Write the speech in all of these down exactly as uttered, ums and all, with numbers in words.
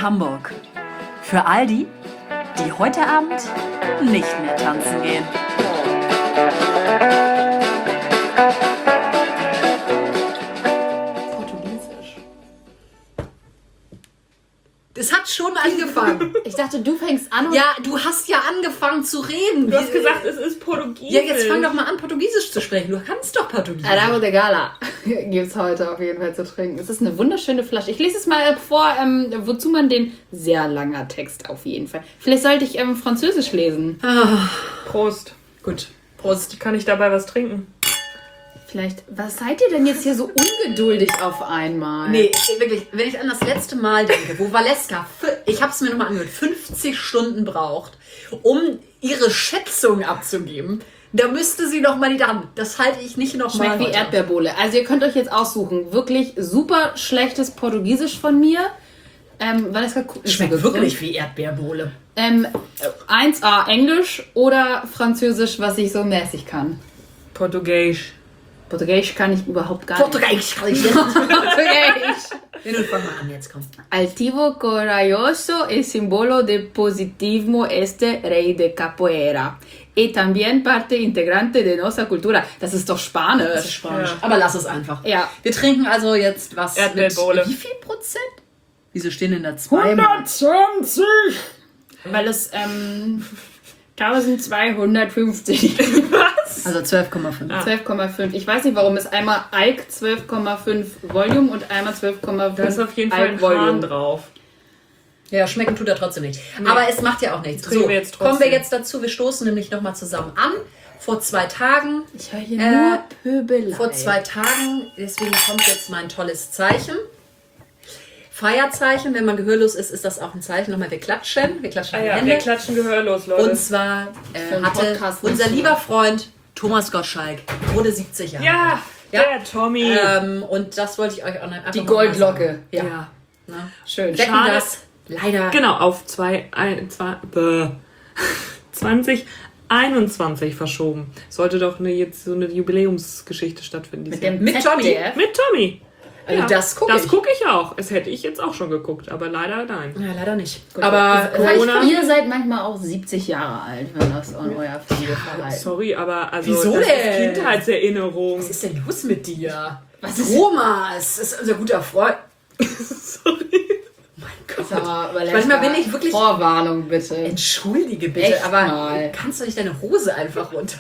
Hamburg. Für all die, die heute Abend nicht mehr tanzen gehen. Portugiesisch. Es hat schon angefangen. Ich dachte, du fängst an und... Ja, du hast ja angefangen zu reden. Du hast gesagt, es ist Portugiesisch. Ja, jetzt fang doch mal an, Portugiesisch zu sprechen. Du kannst doch Portugiesisch. Arago de Gala gibt es heute auf jeden Fall zu trinken. Es ist eine wunderschöne Flasche. Ich lese es mal vor, ähm, wozu man den... Sehr langer Text auf jeden Fall. Vielleicht sollte ich ähm, Französisch lesen. Ah, Prost. gut. Prost. Kann ich dabei was trinken? Vielleicht... Was seid ihr denn jetzt hier so ungeduldig auf einmal? Nee, wirklich, wenn ich an das letzte Mal denke, wo Valeska, ich habe es mir nochmal angehört, fünfzig Stunden braucht, um ihre Schätzung abzugeben, da müsste sie nochmal die Daten. Das halte ich nicht nochmal. Schmeckt wie Erdbeerbohle. Also ihr könnt euch jetzt aussuchen. Wirklich super schlechtes Portugiesisch von mir. Ähm, Valeska Schmeckt wirklich wie Erdbeerbohle. Ähm, eins a Englisch oder Französisch, was ich so mäßig kann. Portugiesisch. Portugiesisch kann ich überhaupt gar nicht. Portugiesisch kann ich nicht. Portugiesisch. Ja, nun fang mal an, jetzt komm. Altivo, corajoso, el símbolo del positivismo este rey de capoeira. Y también parte integrante de nuestra cultura. Das ist doch Spanisch. Das ist Spanisch. Ja. Aber lass es einfach. Ja. Wir trinken also jetzt was Erdbeerbohle. mit wie viel Prozent? Wieso stehen denn da zwei? hundertzwanzig! Weil es ähm, zwölfhundertfünfzig. Was? Also zwölf Komma fünf. Ah. zwölf Komma fünf. Ich weiß nicht, warum es einmal Alk zwölf Komma fünf Volume und einmal zwölf Komma fünf Da ist auf jeden Fall ein Hahn drauf. Ja, schmecken tut er trotzdem nicht. Nee. Aber es macht ja auch nichts. Trinken So, wir jetzt trotzdem. kommen wir jetzt dazu. Wir stoßen nämlich nochmal zusammen an. Vor zwei Tagen. Ich höre hier Äh, nur Pöbelei. Vor zwei Tagen. Deswegen kommt jetzt mein tolles Zeichen. Feierzeichen. Wenn man gehörlos ist, ist das auch ein Zeichen. Nochmal, wir klatschen. Wir klatschen Ah die ja, Hände. wir klatschen gehörlos, Leute. Und zwar Für äh, einen hatte Podcast unser nicht lieber so. Freund Thomas Gottschalk, wurde siebzig Jahre. ja, Ja. der Tommy. Ähm, und das wollte ich euch auch noch einfach Die noch mal Goldlocke. sagen. Ja. Ja. Na? Schön. Wetten Schade. das leider. Genau, auf zwei, ein, zwei, bäh, zwanzig einundzwanzig verschoben. Sollte doch eine, jetzt so eine Jubiläumsgeschichte stattfinden. Mit dieses dem Mit Z Tommy? D F. Mit Tommy. Also das gucke ich. Das gucke ich auch. Das hätte ich jetzt auch schon geguckt, aber leider nein. Ja, leider nicht. Gut, Aber vielleicht Corona- ihr seid manchmal auch siebzig Jahre alt, wenn das an euer Fehlverhalten. Sorry, aber also Wieso das denn? ist Kindheitserinnerung. was ist denn los mit dir? Was ist Thomas ist unser guter Freund. Sorry. Mein Gott. Sag mal, Valeska, Manchmal bin ich wirklich- Vorwarnung bitte. Entschuldige bitte, Echt aber mal. kannst du nicht deine Hose einfach runter?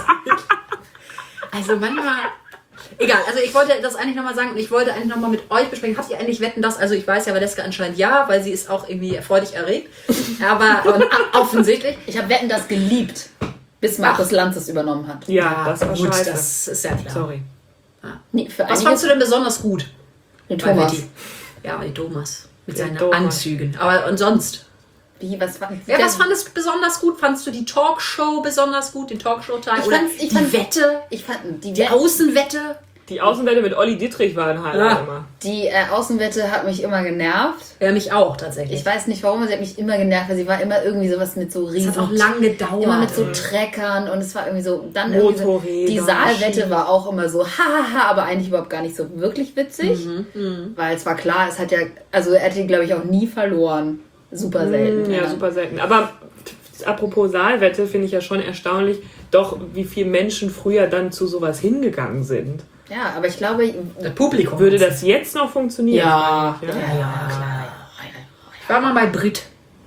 Also manchmal. Egal, also ich wollte das eigentlich nochmal sagen und ich wollte eigentlich nochmal mit euch besprechen. Habt ihr eigentlich Wetten das? Also ich weiß ja, Valeska anscheinend ja, weil sie ist auch irgendwie freudig erregt. Aber und, ah, offensichtlich. Ich habe Wetten das geliebt, bis Markus Lanz es übernommen hat. Ja, das war gut, scheiße. das ist ja klar. Sorry. Nee, für Was einige- fandst du denn besonders gut? Den bei Thomas. Wetti? Ja, bei Thomas. Mit Den seinen Thomas. Anzügen. Aber und sonst? Wie, was war Ja, was fandest du besonders gut? Fandst du die Talkshow besonders gut? Den Talkshow-Teil? Ich Oder fand's- ich die fand- Wette? Ich fand die, Die Wette, Außenwette? Die Außenwette mit Olli Dietrich war ein Highlight Ja. immer. die äh, Außenwette hat mich immer genervt. Ja, mich auch tatsächlich. Ich weiß nicht warum, sie hat mich immer genervt, weil sie war immer irgendwie sowas mit so Es riesen... hat auch lang gedauert. Immer mit so Treckern und es war irgendwie so... Dann irgendwie so, Motorräder, die Saalwette Maschinen. war auch immer so hahaha, aber eigentlich überhaupt gar nicht so wirklich witzig. Mhm, Weil es war klar, es hat ja... Also er hätte, glaube ich, auch nie verloren. Super selten. Ja, super selten. Aber apropos Saalwette finde ich ja schon erstaunlich, doch wie viele Menschen früher dann zu sowas hingegangen sind. Ja, aber ich glaube... Das Publikum. Würde das jetzt noch funktionieren? Ja, Ja. ja, ja, klar. Ich war mal bei Brit.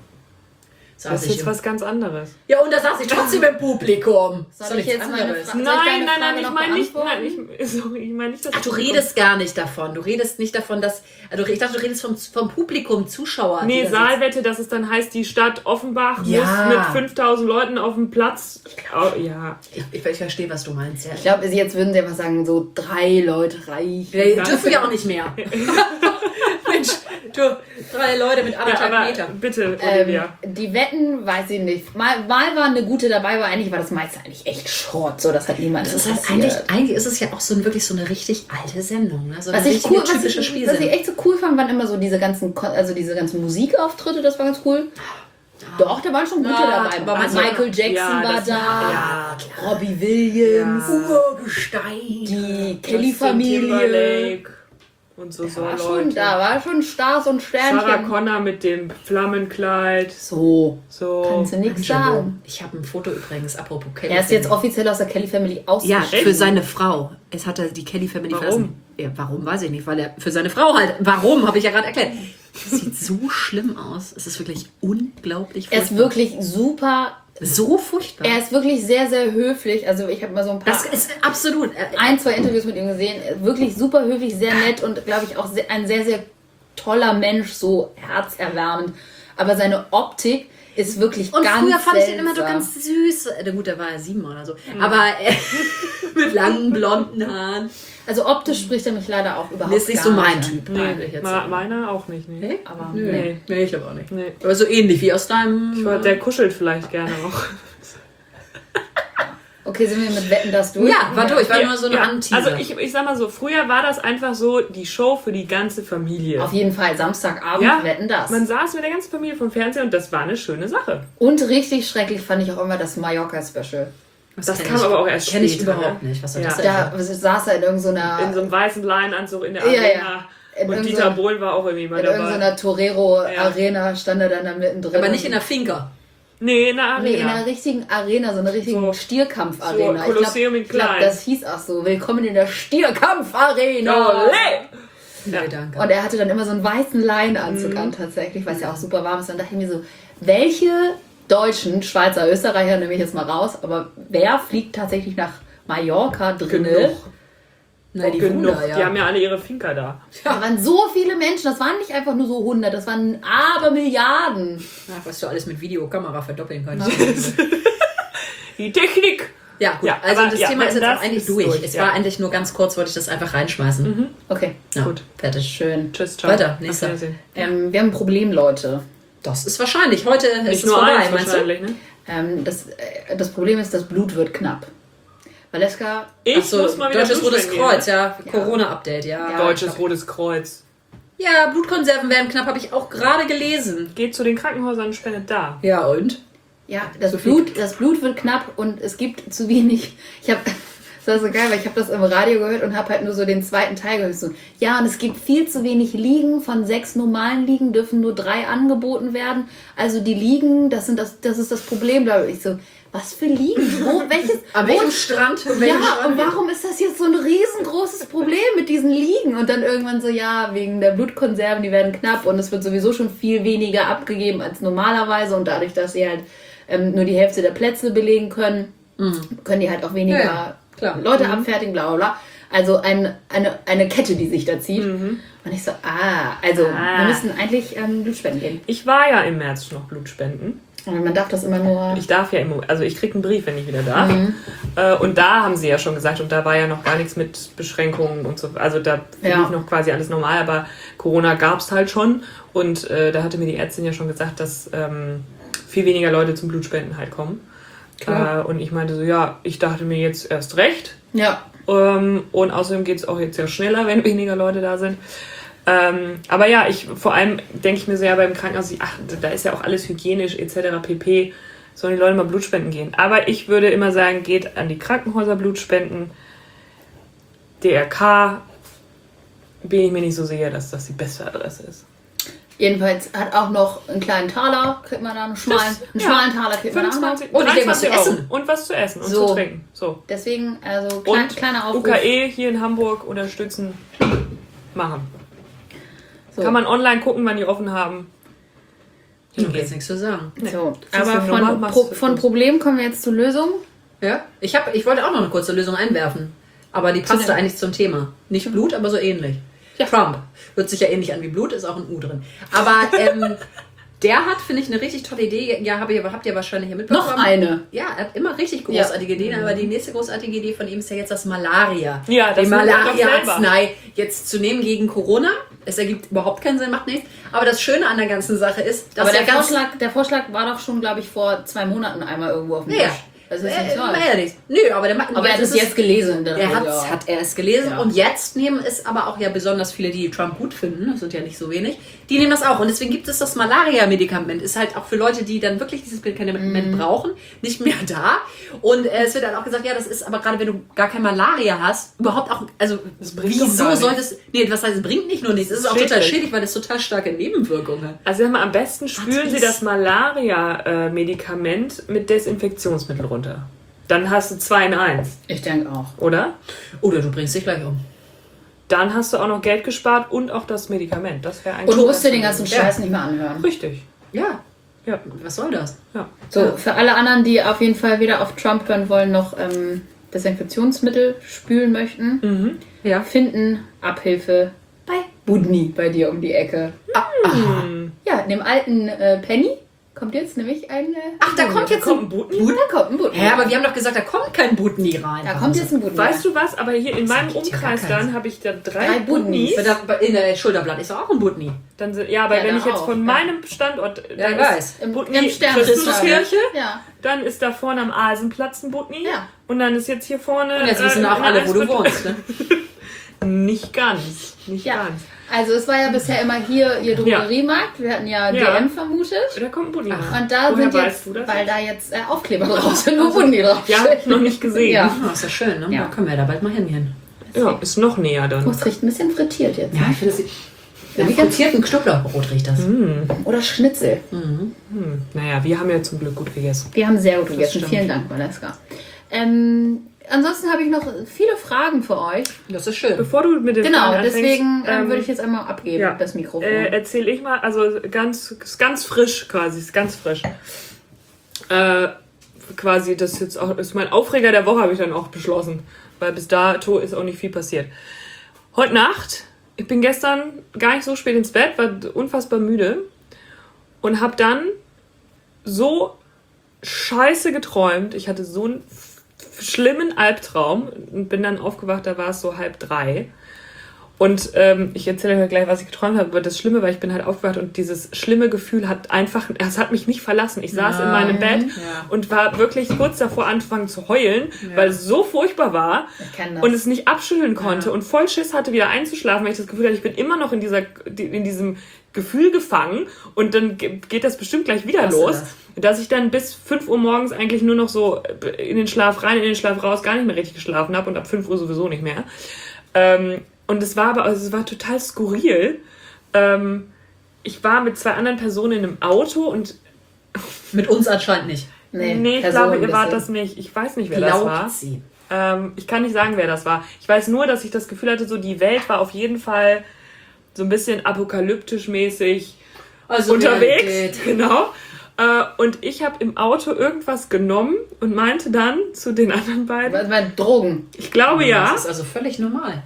Saß Das ist ich jetzt im- was ganz anderes. Ja, und da saß ich trotzdem im Publikum. Soll Ist doch ich nichts jetzt meine anderes. Frage- Soll ich deine Nein, nein, Frage nein, ich noch meine nicht, beantworten? nein, ich, sorry, ich meine nicht, dass Ach, du redest gar nicht davon. Du redest nicht davon, dass... Also ich dachte, du redest vom, vom Publikum, Zuschauer. die Nee, da sitzen. Saalwette, dass es dann heißt, die Stadt Offenbach Ja. muss mit fünftausend Leuten auf dem Platz. Oh, ja. Ich, ich, ich verstehe, was du meinst. Ja. Ich glaube, jetzt würden sie einfach sagen, so drei Leute reichen. Wir Ganz dürfen ja auch nicht mehr. Mensch, du, drei Leute mit Ja, anderthalb aber Metern. bitte, Ähm, Olivia. die Wetten, weiß ich nicht. Mal, mal war eine gute dabei, aber eigentlich war das meiste eigentlich echt Schrott. So, das hat niemand Das ist halt interessiert. eigentlich, eigentlich ist es ja auch so ein, wirklich so eine richtig alte Sendung. Ne? So Was eine ich, richtige cool, was, typische ich, was Spielsendung. ich echt so cool fand, waren immer so diese ganzen, Kon- also diese ganzen Musikauftritte, das war ganz cool. Doch, da waren schon gute Ja, dabei. aber Also manche- Michael Jackson ja, war das- da, ja, klar. Robbie Williams, Urgestein. die Justin Kelly-Familie. Timberlake. und so, so war Leute. schon, da war schon Stars und Sternchen. Sarah Connor mit dem Flammenkleid. So, So. kannst du nichts sagen. Ich habe ein Foto übrigens, apropos Kelly. Er ist jetzt offiziell aus der Kelly Family Ja, ausgeschrieben. für seine Frau. Es hat er die Kelly Family Warum? verlassen. Ja, warum, weiß ich nicht, weil er für seine Frau halt. Warum, habe ich ja gerade erklärt. Das sieht so schlimm aus. Es ist wirklich unglaublich Er ist furchtbar. wirklich super. so furchtbar. Er ist wirklich sehr, sehr höflich. Also ich habe mal so ein paar, das ist absolut. äh, ein, zwei Interviews mit ihm gesehen. Wirklich super höflich, sehr nett und glaube ich auch sehr, ein sehr, sehr toller Mensch, so herzerwärmend. Aber seine Optik ist wirklich Und ganz früher fand ich den immer so seltsam. ganz süß. Äh, Gut, da war er sieben oder so. Aber äh, mit langen blonden Haaren. Also optisch spricht er mich leider auch überhaupt Das ist nicht gar so mein nicht. Typ. Nee, eigentlich jetzt. ma- meiner auch nicht. Nee. Nee? Aber Nö. nee. Nee, ich glaube auch nicht. Nee. Aber so ähnlich wie aus deinem. Ich war, der kuschelt vielleicht gerne auch. Okay, sind wir mit Wetten das durch? Ja, war durch. War nur so eine Ja, Anteaser. also ich, ich sag mal so, früher war das einfach so die Show für die ganze Familie. Auf jeden Fall, Samstagabend Ja, Wetten das. Man saß mit der ganzen Familie vom Fernseher und das war eine schöne Sache. Und richtig schrecklich fand ich auch immer das Mallorca-Special. Das kenn kam ich- aber auch erst kenn ich später, überhaupt ne? nicht. Was soll Ja. das denn? Da saß er in irgendeiner, In so einem weißen Leinenanzug in der Ja, ja. Arena. In Und irgend Dieter so- Bohlen war auch irgendwie mal in dabei. irgendeiner Torero-Arena stand er dann da mittendrin. Aber nicht in der Finca. Nee, in der Arena. Nee, in einer richtigen Arena, so eine richtige So- Stierkampfarena. so Kolosseum in ich glaube, klein. glaub, das hieß auch so. Willkommen in der Stierkampfarena. Olé! Ja. Danke. Und er hatte dann immer so einen weißen Leinenanzug an tatsächlich, weil es ja auch super warm ist. Und dann dachte ich mir so, welche Deutschen, Schweizer, Österreicher nehme ich jetzt mal raus, aber wer fliegt tatsächlich nach Mallorca drinne? Genug. Na, die Genug. Wunder, ja. Die haben ja alle ihre Finca da. Da waren so viele Menschen, das waren nicht einfach nur so hundert, das waren aber Milliarden. Ach, was du alles mit Videokamera verdoppeln kannst. Die Technik! Ja, gut. Ja, also aber das ja, Thema ist jetzt das auch eigentlich ist durch. durch, Es ja. war eigentlich nur ganz kurz, wollte ich das einfach reinschmeißen. Okay, Ja, Gut. fertig. schön. Tschüss, ciao. Weiter, Auf nächster. Wiedersehen. Ähm, wir haben ein Problem, Leute. Das ist wahrscheinlich. Heute ist Nicht es nur vorbei, eins meinst du? wahrscheinlich, ne? Ähm, das, äh, das Problem ist, das Blut wird knapp. Valeska, Ich Achso, muss mal wieder Deutsches Blut Rotes spenden Kreuz, gehen, ja. Corona-Update, ja. Ja. Deutsches Rotes Kreuz. Ja, Blutkonserven werden knapp, habe ich auch gerade gelesen. Geht zu den Krankenhäusern und spendet da. Ja, und? ja, das, So viel- Blut, das Blut wird knapp und es gibt zu wenig. Ich habe, das war so geil, weil ich habe das im Radio gehört und habe halt nur so den zweiten Teil gehört. So, ja, und es gibt viel zu wenig Liegen. Von sechs normalen Liegen dürfen nur drei angeboten werden. Also die Liegen, das sind das, das ist das Problem, glaube ich. So, was für Liegen? Wo, welches? An wo- welchem Strand? An welchem Ja, Strand? und warum ist das jetzt so ein riesengroßes Problem mit diesen Liegen? Und dann irgendwann so, ja, wegen der Blutkonserven, die werden knapp und es wird sowieso schon viel weniger abgegeben als normalerweise. Und dadurch, dass sie halt ähm, nur die Hälfte der Plätze belegen können, können die halt auch weniger Ja, ja, klar. Leute abfertigen, bla bla bla. Also ein, eine, eine Kette, die sich da zieht. Und ich so, ah, also Ah. wir müssen eigentlich ähm, Blutspenden gehen. Ich war ja im März noch Blut spenden. Und man darf das immer nur... Ich darf ja immer, also ich krieg einen Brief, wenn ich wieder darf. Äh, und da haben sie ja schon gesagt, und da war ja noch gar nichts mit Beschränkungen und so. Also da Ja. lief noch quasi alles normal, aber Corona gab's halt schon. Und äh, da hatte mir die Ärztin ja schon gesagt, dass ähm, viel weniger Leute zum Blutspenden halt kommen. Äh, und ich meinte so, ja, ich dachte mir jetzt erst recht. Ja, Ähm, und außerdem geht es auch jetzt ja schneller, wenn weniger Leute da sind. Ähm, aber ja, ich vor allem denke ich mir so, ja, beim Krankenhaus, ach, da ist ja auch alles hygienisch et cetera pp. Sollen die Leute mal Blut spenden gehen. Aber ich würde immer sagen, geht an die Krankenhäuser Blut spenden. D R K bin ich mir nicht so sicher, dass das die beste Adresse ist. jedenfalls hat auch noch einen kleinen Taler, kriegt man da einen schmalen, einen ja. schmalen Taler kriegt man auch noch. fünfundzwanzig, Und ich denke, was zu dreiundzwanzig essen. Euro. Und was zu essen und So. zu trinken. So. Deswegen, also klein, Und kleiner U Aufruf. K E hier in Hamburg unterstützen, machen. So. Kann man online gucken, wann die offen haben. Ich habe jetzt nichts zu sagen. So, Ziehst aber du Nummer, von, machst Pro, du von Schluss. Problem kommen wir jetzt zur Lösung. Ja? Ich, hab, ich wollte auch noch eine kurze Lösung einwerfen. Aber die passte dem- eigentlich zum Thema. Nicht Blut, aber so ähnlich. Ja. Trump. Hört sich ja ähnlich an wie Blut, ist auch ein U drin. Aber ähm, der hat, finde ich, eine richtig tolle Idee. Ja, hab ihr, habt ihr wahrscheinlich ja mitbekommen. Noch eine. Ja, er hat immer richtig großartige Ideen, aber die nächste großartige Idee von ihm ist ja jetzt das Malaria. Ja, das die nimmt er doch Malaria-Arznei jetzt zu nehmen gegen Corona. Es ergibt überhaupt keinen Sinn, macht nichts. Aber das Schöne an der ganzen Sache ist, dass Aber der er ganz... Vorschlag, der Vorschlag war doch schon, glaube ich, vor zwei Monaten einmal irgendwo auf dem Ja, ja. Tisch. Das ist Äh, nicht toll. ja nichts. Nö, aber der macht. Aber er hat es jetzt gelesen. Er hat, ja. hat er es gelesen Ja. und jetzt nehmen es aber auch ja besonders viele, die Trump gut finden, das sind ja nicht so wenig, die nehmen das auch und deswegen gibt es das Malaria-Medikament, ist halt auch für Leute, die dann wirklich dieses Medikament Mhm. brauchen, nicht mehr da und äh, es wird dann auch gesagt, ja, das ist aber gerade, wenn du gar kein Malaria hast, überhaupt auch, also bringt doch wieso gar soll nichts. das, nee, was heißt, es bringt nicht nur nichts, es ist auch Schädlich. total schädlich, weil das total starke Nebenwirkungen hat. Also sag mal, am besten spülen Was Sie ist- das Malaria-Medikament mit Desinfektionsmittel runter. Dann hast du zwei in eins, Ich denke auch. oder? Oder du bringst dich gleich um. Dann hast du auch noch Geld gespart und auch das Medikament. Das wäre eigentlich... Und du musst dir den ganzen Ja. Scheiß nicht mehr anhören. Richtig. Ja, Ja. was soll das? ja. So, für alle anderen, die auf jeden Fall weder auf Trump hören wollen, noch ähm, Desinfektionsmittel spülen möchten, Mhm. Ja. finden Abhilfe bei Budni bei dir um die Ecke. Hm. Ja, in dem alten äh, Penny kommt jetzt nämlich ein. Äh, Ach, da kommt jetzt Kommt ein ein Butni? Da kommt ein Budni. Hä, aber wir haben doch gesagt, da kommt kein Butni rein. Da kommt jetzt ein Budni. Weißt du was? Aber hier in meinem gibt ja gar Umkreis keinen dann habe ich da drei, Drei Budnis. Budnis. Da- In der Schulterblatt ist doch auch ein Butni. Dann sind, ja, aber Ja, wenn da ich jetzt auch, von ja. meinem Standort... Ja, dann ich ist weiß. Im, Budni im Stern Christuskirche, Ja. dann ist da vorne am Asenplatz ein Butni Ja. und dann ist jetzt hier vorne... Und jetzt wissen äh, auch in alle, der wo du Eisbahn- wohnst. Ne? Nicht ganz. Nicht Ja. ganz. Also es war ja bisher immer hier ihr Drogeriemarkt. Wir hatten ja, Ja. D M vermutet. Da kommt ein Butni rein. Und da Woher sind weißt jetzt, du das? weil da jetzt äh, Aufkleber drauf sind, wo Budni drauf Ja, hab ich noch nicht gesehen. Ja. Oh, ist ja schön, ne? Ja. Da können wir da bald mal hingehen. Ja, ist noch näher Oh, dann. es riecht ein bisschen frittiert jetzt. Ja, ich finde das... Ja, wie frittierten Knoblauchbrot riecht das. Oder Schnitzel. Hm. Naja, wir haben ja zum Glück gut gegessen. Wir haben sehr gut gegessen. stimmt. Vielen Dank, Valeska. Ähm, ansonsten habe ich noch viele Fragen für euch. Das ist schön. Bevor du mit dem Genau, Fragen anfängst, deswegen ähm, ähm, würde ich jetzt einmal abgeben, ja. das Mikrofon. Äh, erzähle ich mal, also ganz, ist ganz frisch quasi, ist ganz frisch. Äh, quasi, das ist jetzt auch, ist mein Aufreger der Woche, habe ich dann auch beschlossen. Weil bis dato ist auch nicht viel passiert. Heute Nacht, ich bin gestern gar nicht so spät ins Bett, war unfassbar müde und habe dann so scheiße geträumt. Ich hatte so einen f- schlimmen Albtraum und bin dann aufgewacht, da war es so halb drei. Und ähm, ich erzähle euch gleich, was ich geträumt habe. Aber das Schlimme war, ich bin halt aufgewacht und dieses schlimme Gefühl hat einfach, es hat mich nicht verlassen. Ich saß in meinem Bett Ja. und war wirklich kurz davor angefangen zu heulen, weil es so furchtbar war Ich kenn das. und es nicht abschütteln konnte und voll Schiss hatte, wieder einzuschlafen, weil ich das Gefühl hatte, ich bin immer noch in dieser, in diesem Gefühl gefangen und dann ge- geht das bestimmt gleich wieder Hasse los. das. Dass ich dann bis fünf Uhr morgens eigentlich nur noch so in den Schlaf rein, in den Schlaf raus, gar nicht mehr richtig geschlafen habe und ab fünf Uhr sowieso nicht mehr. Ähm, und es war aber, also es war total skurril. Ähm, ich war mit zwei anderen Personen in einem Auto und Mit uns anscheinend nicht. nee, nee, ich Person glaube, ein ihr wart bisschen. das nicht. Ich weiß nicht, wer das war. Glaubt sie. Ähm, ich kann nicht sagen, wer das war. Ich weiß nur, dass ich das Gefühl hatte, so die Welt war auf jeden Fall so ein bisschen apokalyptisch mäßig Also unterwegs. Realität. Genau. Äh, und ich habe im Auto irgendwas genommen und meinte dann zu den anderen beiden, Was war Drogen? ich glaube ja, Das ist also völlig normal.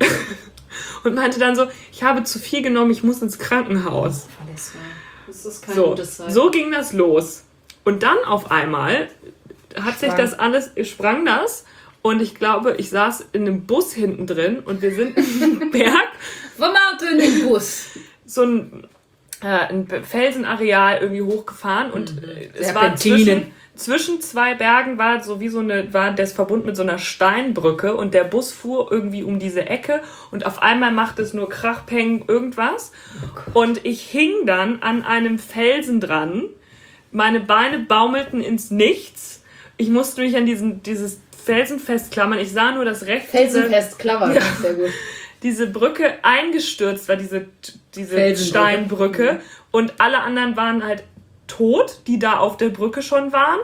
und meinte dann so, ich habe zu viel genommen, ich muss ins Krankenhaus. Vanessa, das ist kein So, gutes Zeichen. so ging das los. Und dann auf einmal hat sich Sprang. das alles, sprang das und ich glaube, ich saß in einem Bus hinten drin und wir sind einen Berg, Vom Auto in den Bus. so ein, äh, ein Felsenareal irgendwie hochgefahren und äh, es war Serpentinen. zwischen, zwischen zwei Bergen war so wie so eine, war das verbunden mit so einer Steinbrücke und der Bus fuhr irgendwie um diese Ecke und auf einmal machte es nur Krach, Peng, irgendwas und ich hing dann an einem Felsen dran, meine Beine baumelten ins Nichts, ich musste mich an diesen, dieses Felsen festklammern, ich sah nur das rechts Felsenfest, clever. Ja. Sehr gut. diese Brücke eingestürzt war, diese, diese Felsenbrücke. Steinbrücke. Und alle anderen waren halt tot, die da auf der Brücke schon waren.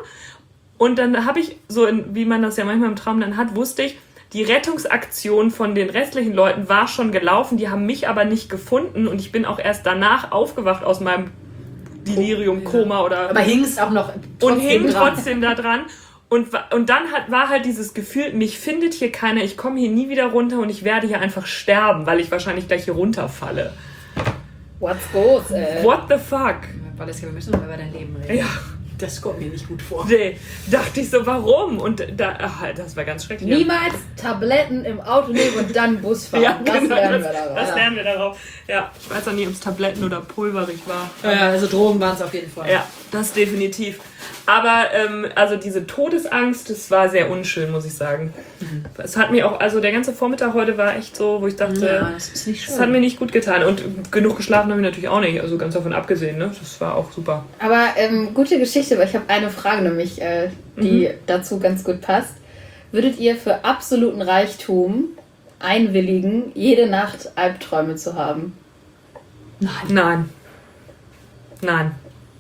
Und dann habe ich, so in, wie man das ja manchmal im Traum dann hat, wusste ich, die Rettungsaktion von den restlichen Leuten war schon gelaufen. Die haben mich aber nicht gefunden. Und ich bin auch erst danach aufgewacht aus meinem Delirium, Koma oder... Aber hingst auch noch und trotzdem hing dran. trotzdem da dran. Und, wa- und dann hat, war halt dieses Gefühl, mich findet hier keiner, ich komme hier nie wieder runter und ich werde hier einfach sterben, weil ich wahrscheinlich gleich hier runterfalle. What's goes, ey. What the fuck? Valeska, wir müssen mal über dein Leben reden. Ja, Das kommt mir nicht gut vor. nee, dachte ich so, warum? Und da, ach, das war ganz schrecklich. Niemals Tabletten im Auto nehmen und dann Bus fahren. Ja, das genau, lernen das, wir daraus. das lernen wir darauf. Ja, ich weiß auch nicht, ob es Tabletten oder pulverig war. Ja, also Drogen waren es auf jeden Fall. Ja, Das definitiv. Aber ähm, also diese Todesangst, das war sehr unschön, muss ich sagen. Mhm. Es hat mir auch, also der ganze Vormittag heute war echt so, wo ich dachte, ja, das ist nicht schön. Das hat mir nicht gut getan. Und genug geschlafen habe ich natürlich auch nicht, also ganz davon abgesehen, ne? Das war auch super. Aber ähm, gute Geschichte, weil ich habe eine Frage nämlich, äh, die mhm. dazu ganz gut passt. Würdet ihr für absoluten Reichtum einwilligen, jede Nacht Albträume zu haben? Nein. Nein. Nein.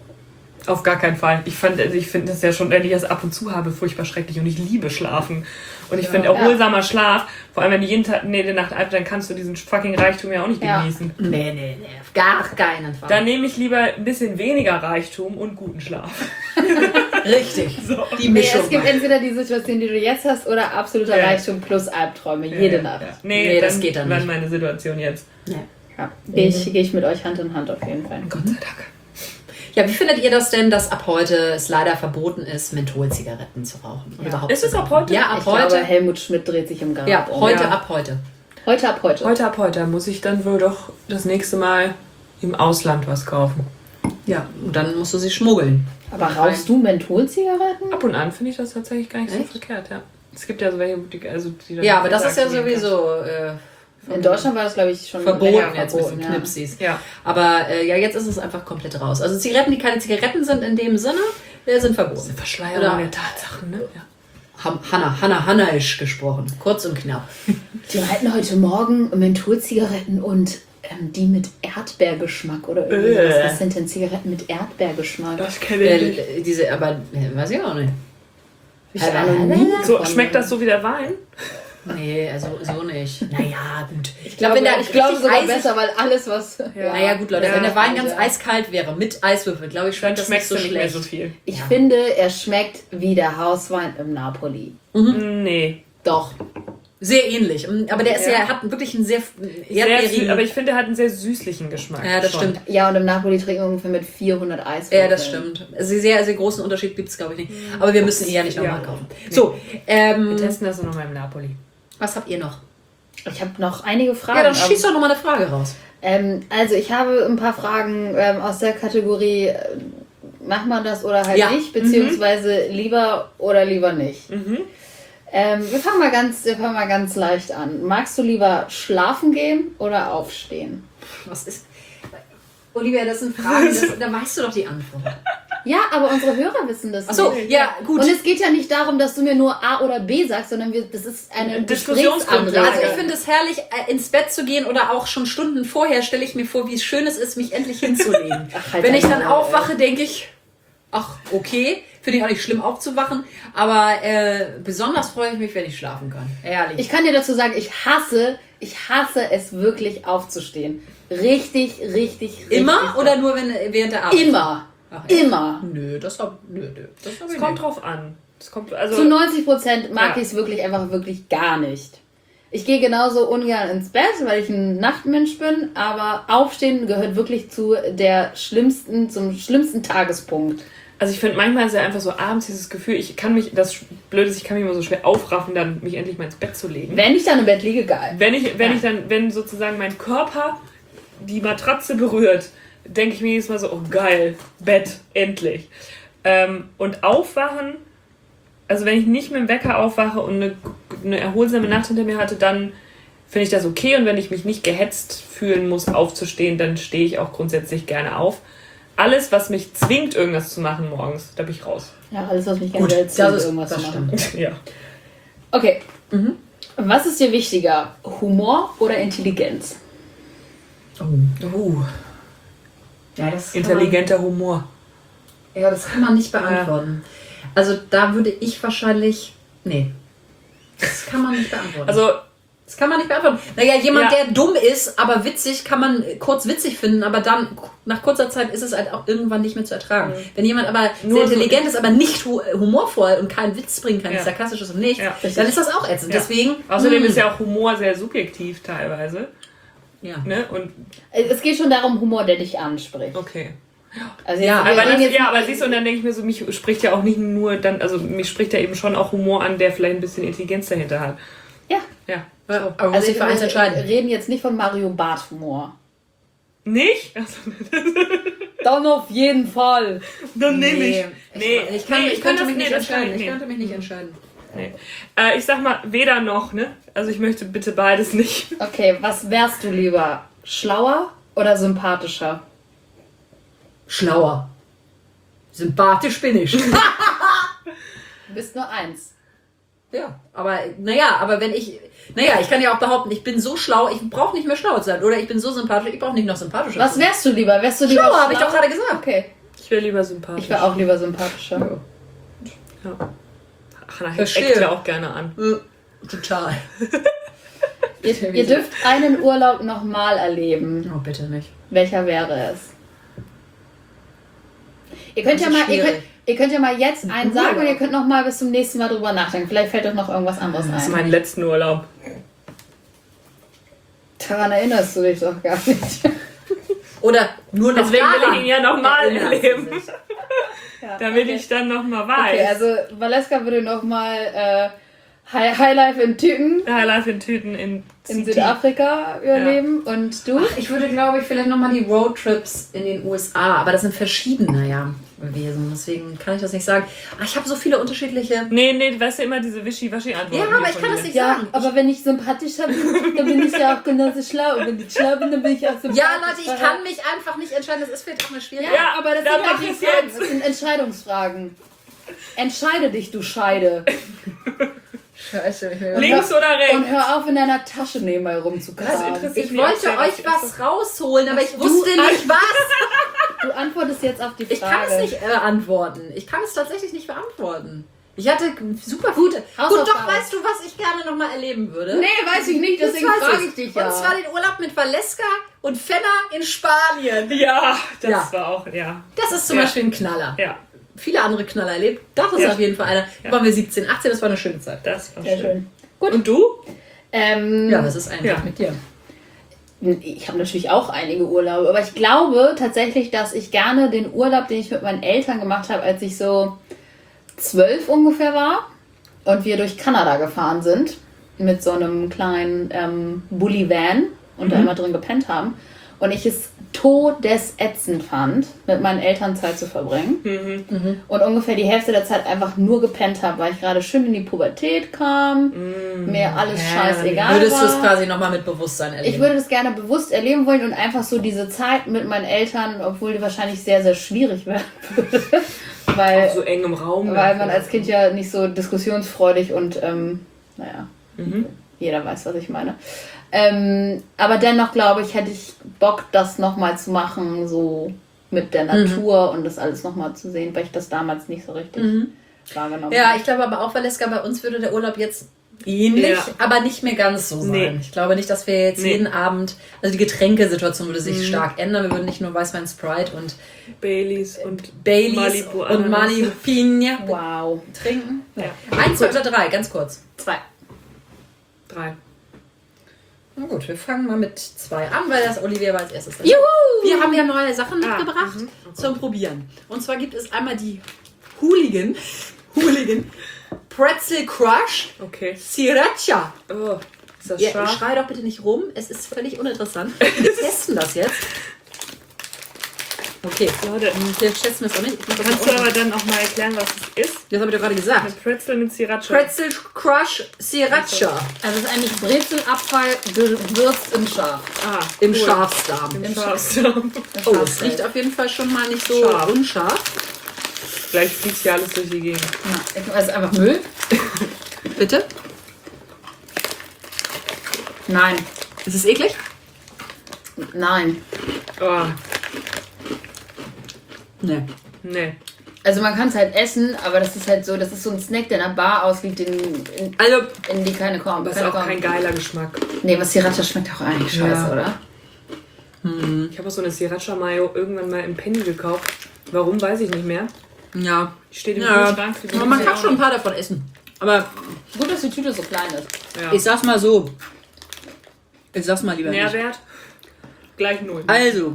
Auf gar keinen Fall. Ich, fand, also ich finde das ja schon, wenn ich das ab und zu habe, furchtbar schrecklich und ich liebe Schlafen. Und ich ja. finde erholsamer ja. Schlaf, vor allem wenn du jeden Tag, nee, die Nacht albst, dann kannst du diesen fucking Reichtum ja auch nicht ja. genießen. Nee, nee, nee, auf gar keinen Fall. Dann nehme ich lieber ein bisschen weniger Reichtum und guten Schlaf. Richtig. So. Die Mischung. Nee, es gibt entweder die Situation, die du jetzt hast, oder absoluter ja. Reichtum plus Albträume, ja, jede ja, Nacht. Ja. Nee, nee, das dann, geht dann nicht. Dann meine Situation jetzt. Ja. Ja. Gehe ich, geh ich mit euch Hand in Hand auf jeden Fall. Gott sei Dank. Ja, wie findet ihr das denn, dass ab heute es leider verboten ist, Mentholzigaretten zu rauchen? Ja. Überhaupt ist es ab heute? Ja, ab ich heute. Glaube, Helmut Schmidt dreht sich im Grab. Ja, um. heute ja. ab heute. Heute ab heute. Heute ab heute muss ich dann wohl doch das nächste Mal im Ausland was kaufen. Ja, und dann musst du sie schmuggeln. Aber rauchst du Mentholzigaretten? Ab und an finde ich das tatsächlich gar nicht Echt? so verkehrt, ja. Es gibt ja so welche, die, also die ja, aber das ist ja sowieso... Äh, in Deutschland war das, glaube ich, schon verboten jetzt verboten, mit ja. Knipsis. Ja. Aber äh, ja, jetzt ist es einfach komplett raus. Also Zigaretten, die keine Zigaretten sind in dem Sinne, äh, sind verboten. Das ist eine Verschleierung der Tatsachen, ne? Ja. Hanna, Hanna, Hannaisch gesprochen. Kurz und knapp. Die hatten heute Morgen Mentholzigaretten und ähm, die mit Erdbeergeschmack oder irgendwie äh. was. Was sind denn Zigaretten mit Erdbeergeschmack? Das kenne ich nicht. Äh, diese, aber äh, weiß ich auch nicht. Ich habe noch nie so, schmeckt das so wie der Wein? Nee, also so nicht. Naja, gut. Ich glaube, wenn der, ich glaube sogar besser, weil alles, was... Ja. Naja, gut, Leute, ja, wenn der Wein ganz ja. eiskalt wäre, mit Eiswürfel, glaube ich, schmeckt das nicht so nicht schlecht. mehr so viel. Ich ja. finde, er schmeckt wie der Hauswein im Napoli. Mhm. Nee. Doch. Sehr ähnlich. Aber der ist ja, ja hat wirklich einen sehr... sehr aber ich finde, er hat einen sehr süßlichen Geschmack. Ja, das schon. stimmt. Ja, und im Napoli trinken wir ungefähr mit vierhundert Eiswürfeln. Ja, das stimmt. Also sehr, sehr großen Unterschied gibt es, glaube ich, nicht. Aber wir müssen ihn ja nicht nochmal ja. kaufen. So, ähm... Wir testen das nochmal im Napoli. Was habt ihr noch? Ich habe noch einige Fragen. Ja, dann schieß doch nochmal eine Frage raus. Ähm, also ich habe ein paar Fragen ähm, aus der Kategorie, äh, macht man das oder halt ja. nicht, beziehungsweise mhm. lieber oder lieber nicht. Mhm. Ähm, wir, fangen mal ganz, wir fangen mal ganz leicht an. Magst du lieber schlafen gehen oder aufstehen? Was ist... Olivia, das sind Fragen, das, da weißt du doch die Antwort. Ja, aber unsere Hörer wissen das Ach so, nicht. ja, gut. Und es geht ja nicht darum, dass du mir nur A oder B sagst, sondern wir, das ist eine Diskussionsgrundlage. Also ich finde es herrlich, ins Bett zu gehen oder auch schon Stunden vorher stelle ich mir vor, wie es schön es ist, mich endlich hinzulegen. Ach, halt Wenn ich dann aufwache, denke ich, ach, okay, finde ich auch nicht schlimm aufzuwachen, aber äh, besonders freue ich mich, wenn ich schlafen kann. Ehrlich. Ich kann dir dazu sagen, ich hasse, ich hasse es wirklich aufzustehen. Richtig, richtig, richtig. Immer oder nur wenn, während der Arbeit? Immer. Ach, ja. Immer. Nö, das hab, nö, nö, das hab Es ich kommt nicht. drauf an. Es kommt, also Zu neunzig Prozent mag ja. ich es wirklich einfach wirklich gar nicht. Ich gehe genauso ungern ins Bett, weil ich ein Nachtmensch bin, aber Aufstehen gehört wirklich zu der schlimmsten, zum schlimmsten Tagespunkt. Also ich finde, manchmal ist ja einfach so abends dieses Gefühl, ich kann mich, das Blöde ist, ich kann mich immer so schwer aufraffen, dann mich endlich mal ins Bett zu legen. Wenn ich dann im Bett liege, geil. Wenn ich, wenn Ja. ich dann, wenn sozusagen mein Körper die Matratze berührt, denke ich mir jedes Mal so, oh geil, Bett, endlich. Ähm, und aufwachen, also wenn ich nicht mit dem Wecker aufwache und eine, eine erholsame Nacht hinter mir hatte, dann finde ich das okay. Und wenn ich mich nicht gehetzt fühlen muss, aufzustehen, dann stehe ich auch grundsätzlich gerne auf. Alles, was mich zwingt, irgendwas zu machen morgens, da bin ich raus. Ja, alles, was mich Gut, generell das zwingt, ist- irgendwas das zu machen. Ja. Okay. Mhm. Was ist dir wichtiger? Humor oder Intelligenz? Uh, Ja, das intelligenter Humor. Man, ja, das kann man nicht beantworten. Also da würde ich wahrscheinlich... Nee. Das kann man nicht beantworten. Also, das kann man nicht beantworten. Naja, jemand, Ja. der dumm ist, aber witzig, kann man kurz witzig finden, aber dann nach kurzer Zeit ist es halt auch irgendwann nicht mehr zu ertragen. Mhm. Wenn jemand aber Nur sehr so- intelligent ist, aber nicht hu humorvoll und keinen Witz bringen kann, Ja. nicht sarkastisch ist und nichts, Ja. dann ist das auch ätzend. Ja. Deswegen... außerdem mh. ist ja auch Humor sehr subjektiv teilweise. Ja. Ne? Und Es geht schon darum, Humor, der dich anspricht. okay. Also Ja, jetzt- wir Aber, reden das, jetzt- ja, aber siehst du, und dann denke ich mir so, mich spricht ja auch nicht nur dann, also mich spricht ja eben schon auch Humor an, der vielleicht ein bisschen Intelligenz dahinter hat. Ja. Ja. Aber So. muss Also sich für eins wir entscheiden. reden jetzt nicht von Mario Barth Humor. Nicht? Also, dann auf jeden Fall. Dann nehme Nee, ich. Nee, ich, kann, nee, ich könnte das- mich nee, nicht das kann entscheiden. ich Ich nicht. könnte mich nicht entscheiden. Nee. Äh, ich sag mal, weder noch, ne? Also ich möchte bitte beides nicht. Okay, was wärst du lieber? Schlauer oder sympathischer? Schlauer. Sympathisch bin ich. Du bist nur eins. Ja, aber naja, aber wenn ich, naja, ich kann ja auch behaupten, ich bin so schlau, ich brauche nicht mehr schlau zu sein. Oder ich bin so sympathisch, ich brauche nicht noch sympathischer Was zu sein. wärst du lieber? Wärst du lieber Schlauer, habe ich schlau? doch gerade gesagt. Okay, Ich wäre lieber sympathisch. ich wäre auch lieber sympathischer. Ja. Hannah Verstehe. eckt ja auch gerne an. Äh, Total. Ihr, ihr dürft einen Urlaub nochmal erleben. Oh, bitte nicht. Welcher wäre es? Ihr könnt, Das ja ist mal, ihr, schwierig. könnt, ihr könnt ja mal jetzt einen sagen Urlaub. und ihr könnt noch mal bis zum nächsten Mal drüber nachdenken. Vielleicht fällt euch noch irgendwas anderes Das ist ein. mein letzten Urlaub. Daran erinnerst du dich doch gar nicht. Oder nur noch Deswegen will daran ich ihn ja nochmal erinnern Sie erleben. sich. Damit okay. ich dann nochmal weiß. Okay, also Valeska würde noch mal äh, High, Highlife in Tüten Highlife in Tüten in, in City. Südafrika überleben. Und du? Ach, ich würde, glaube ich, vielleicht nochmal die Roadtrips in den U S A, aber das sind verschiedene ja gewesen. Deswegen kann ich das nicht sagen. Ach, ich habe so viele unterschiedliche. Nee, nee, weißt du immer diese Wischi-Waschi-Antworten. Ja, aber hier ich von kann dir. das nicht Ja, sagen. aber wenn ich sympathischer bin, dann bin ich ja auch genauso schlau. Und wenn ich schlau bin, dann bin ich auch sympathisch. Ja, Leute, ich kann mich einfach nicht entscheiden. Das ist vielleicht auch eine schwierige. Ja, aber das dann sind halt mach die ich's Fragen. jetzt. Das sind Entscheidungsfragen. Entscheide dich, du Scheide. Scheiße. Ich, Und Links hör- oder rechts? Und hör auf, in deiner Tasche nebenbei Das rumzukramen. interessiert ich mich auch wollte sehr, euch was was rausholen, aber ich Du wusste an- nicht was. Du antwortest jetzt auf die Frage. Ich kann es nicht beantworten. Ich kann es tatsächlich nicht beantworten. Ich hatte super gute. Gut, Hausaufgabe. doch, weißt du, was ich gerne nochmal erleben würde? Nee, weiß ich nicht, deswegen Jetzt weiß frage ich's. ich dich ja. Und zwar den Urlaub mit Valeska und Fenner in Spanien. Ja, das Ja. war auch, ja. Das ist zum Ja. Beispiel ein Knaller. Ja, Viele andere Knaller erlebt. Das ist Ja. auf jeden Fall einer. Da waren wir siebzehn, achtzehn, das war eine schöne Zeit. das war Sehr schön. schön. Gut. Und du? Ähm, Ja, was ist eigentlich Ja. mit dir? Ich habe natürlich auch einige Urlaube, aber ich glaube tatsächlich, dass ich gerne den Urlaub, den ich mit meinen Eltern gemacht habe, als ich so zwölf ungefähr war und wir durch Kanada gefahren sind mit so einem kleinen ähm, Bulli-Van und da immer drin gepennt haben und ich es todesätzend fand, mit meinen Eltern Zeit zu verbringen und ungefähr die Hälfte der Zeit einfach nur gepennt habe, weil ich gerade schön in die Pubertät kam, mir alles scheißegal Würdest du es war. quasi nochmal mit Bewusstsein erleben? Ich würde das gerne bewusst erleben wollen und einfach so diese Zeit mit meinen Eltern, obwohl die wahrscheinlich sehr, sehr schwierig werden würde. weil, So eng im Raum. weil man als Kind ja nicht so diskussionsfreudig und, ähm, naja, Mhm. jeder weiß, was ich meine. Ähm, aber dennoch, glaube ich, hätte ich Bock, das nochmal zu machen, so mit der Natur und das alles nochmal zu sehen, weil ich das damals nicht so richtig wahrgenommen Ja, habe. ich glaube aber auch, Valeska, bei uns würde der Urlaub jetzt ähnlich, Ja. aber nicht mehr ganz so sein. Nee. Ich glaube nicht, dass wir jetzt Nee. jeden Abend, also die Getränkesituation würde sich stark ändern. Wir würden nicht nur Weißwein, Sprite und Baileys und Baileys Malibu und Ananas. Malibu Pina Wow. trinken. Ja. Eins, zwei oder drei, ganz kurz. Zwei. Drei. Na gut, wir fangen mal mit zwei an, weil das Olivia war als erstes. dran. Juhu! Wir haben ja neue Sachen Ah, mitgebracht mhm. zum Probieren. Und zwar gibt es einmal die Hooligan, Hooligan Pretzel Crush Okay. Sriracha. Oh, ist das Ja, scharf? schrei doch bitte nicht rum, es ist völlig uninteressant. Wir testen das jetzt. Okay, Leute, wir schätzen das auch nicht. Ich mach das kannst mal du aber unten. dann auch mal erklären, was es ist? Das habe ich doch gerade gesagt. Eine Pretzel mit Sriracha. Pretzel Crush Sriracha. Also es ist eigentlich Brezelabfall gewürzt im Schaf. Ah, Im cool. Schafsdarm. Im Schafsdarm. Oh, es riecht auf jeden Fall schon mal nicht so Scharf. unscharf. Gleich fliegt hier alles durch die Gegend. Ja, also einfach Müll? Bitte? Nein. Ist es eklig? Nein. Oh, Nee. nee. Also man kann es halt essen, aber das ist halt so, das ist so ein Snack, der in einer Bar aussieht, in, in, Also, in die keine kommen. Das ist keine auch kein kommen. geiler Geschmack. Nee, was Sriracha schmeckt auch eigentlich scheiße, Ja. oder? Ich habe auch so eine Sriracha Mayo irgendwann mal im Penny gekauft. Warum, weiß ich nicht mehr. ja. Die steht im Ja, Kühlschrank. die aber man benutze kann ich schon auch ein paar davon essen. Aber Gut, dass die Tüte so klein ist. nicht. Ja. ich sag's mal so. Ich sag's mal lieber nicht. Nährwert? Gleich null. Also.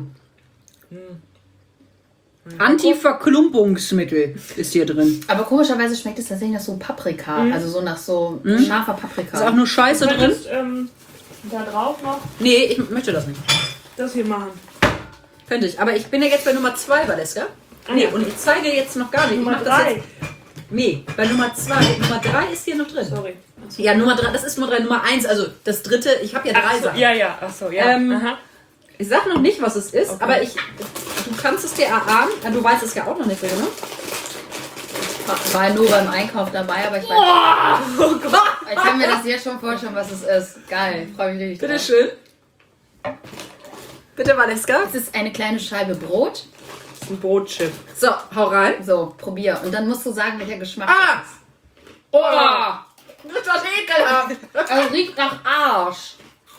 Antiverklumpungsmittel ist hier drin. Aber komischerweise schmeckt es tatsächlich nach so Paprika. Also so nach so scharfer Paprika. Ist auch nur Scheiße Du drin? könntest, ähm, da drauf noch Nee, ich möchte das nicht. das hier machen. Könnte ich. Aber ich bin ja jetzt bei Nummer zwei, Valeska. Ah, Nee, ja. und ich zeige jetzt noch gar nicht. Nummer ich mach das drei. jetzt. Nee, bei Nummer zwei. Nummer drei ist hier noch drin. Sorry. Ja, Nummer drei, das ist Nummer drei. Nummer eins, also das dritte. Ich habe ja drei Ach so, Sachen. ja, ja, ach so, ja. Ähm, Aha. Ich sag noch nicht, was es ist, Okay. aber ich, du kannst es dir erahnen. Ja, du weißt es ja auch noch nicht so genau. Ich war nur beim Einkauf dabei, aber ich weiß. Oh Gott! Ich kann mir das jetzt schon vorstellen, was es ist. Geil, freue mich richtig. Bitte drauf. schön. Bitte, Valeska. Es ist eine kleine Scheibe Brot. Das ist ein Brotchip. So, hau rein. So, probier. Und dann musst du sagen, welcher Geschmack Ah! das ist. Oh! Das ist das ekelhaft. Also riecht nach Arsch.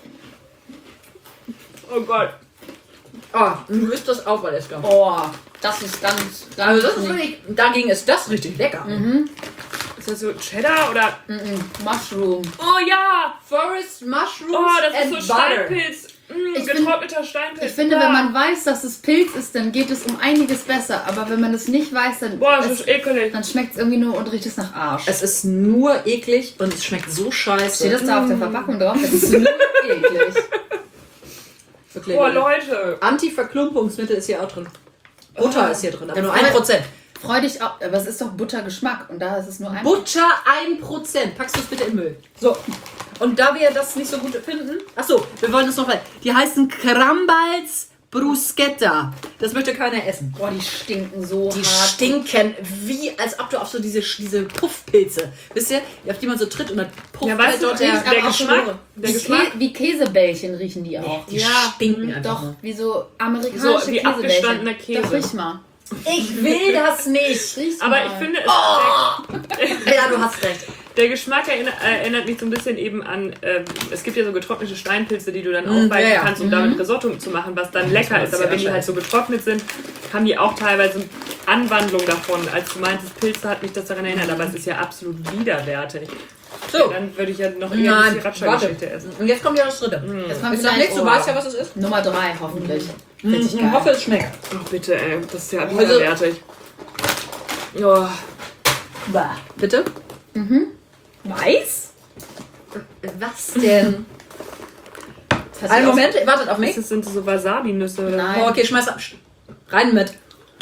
Oh Gott. Oh, du isst das auch, Valeska. Oh, das ist ganz, ganz Also das ist nicht- wirklich, dagegen ist das richtig lecker. Ist das so Cheddar oder? Mushroom. Oh ja! Forest Mushrooms Oh, das and ist so Butter. Steinpilz. Mm, Ich getrockneter Steinpilz. Ich finde, Ah. wenn man weiß, dass es Pilz ist, dann geht es um einiges besser. Aber wenn man es nicht weiß, dann, Boah, das es- ist ekelig. dann schmeckt es irgendwie nur und riecht es nach Arsch. Es ist nur eklig und es schmeckt so scheiße. Steht das da auf der Verpackung drauf? Das ist nur eklig. Wirklich. Boah, Leute. Anti-Verklumpungsmittel ist hier auch drin. Butter ist hier drin, aber nur Aber- ein Prozent. Freu dich auch, aber es ist doch Buttergeschmack und da ist es nur ein. Butter ein Prozent. Packst du es bitte in Müll. So. Und da wir das nicht so gut finden. Achso, wir wollen es noch mal. Die heißen Crambals Bruschetta. Das möchte keiner essen. Boah, die stinken so Die hart. stinken wie, als ob du auf so diese, diese Puffpilze, wisst ihr, auf die man so tritt und dann pufft Ja, weißt du, dort der, her. der aber auch Geschmack, schon der wie, Geschmack, Kä wie Käsebällchen riechen die auch. Die stinken einfach Doch, nur. wie so amerikanische So wie Käsebällchen. abgestandener Käse. Doch, riech mal. Ich will das nicht. Riech's aber mal. ich finde, es, Ja, du hast recht. der Geschmack erinnert, erinnert mich so ein bisschen eben an, ähm, es gibt ja so getrocknete Steinpilze, die du dann Mm, aufbeißen ja, ja. kannst, um damit Risotto zu machen, was dann lecker das ist. ist Aber ja wenn die halt scheiße. so getrocknet sind, haben die auch teilweise Anwandlung davon. Als du meintest, Pilze hat mich das daran erinnert, aber es ist ja absolut widerwärtig. So. Dann würde ich ja noch eher die Nein, Sriracha-Geschichte essen. Und jetzt kommt ja das dritte. Jetzt kommt Ich sag vielleicht- nichts, du oh. weißt ja, was es ist. Nummer drei, hoffentlich. Ich Richtig geil. hoffe, es schmeckt. Oh, bitte, ey, das ist ja Also- widerwärtig. Oh. Bah. Bitte? Weiß? Was denn? Das hat Einen sich Moment, wartet auf mich. Das sind so Wasabi-Nüsse oder? Nein. Oh, okay, schmeiß ab. Rein mit.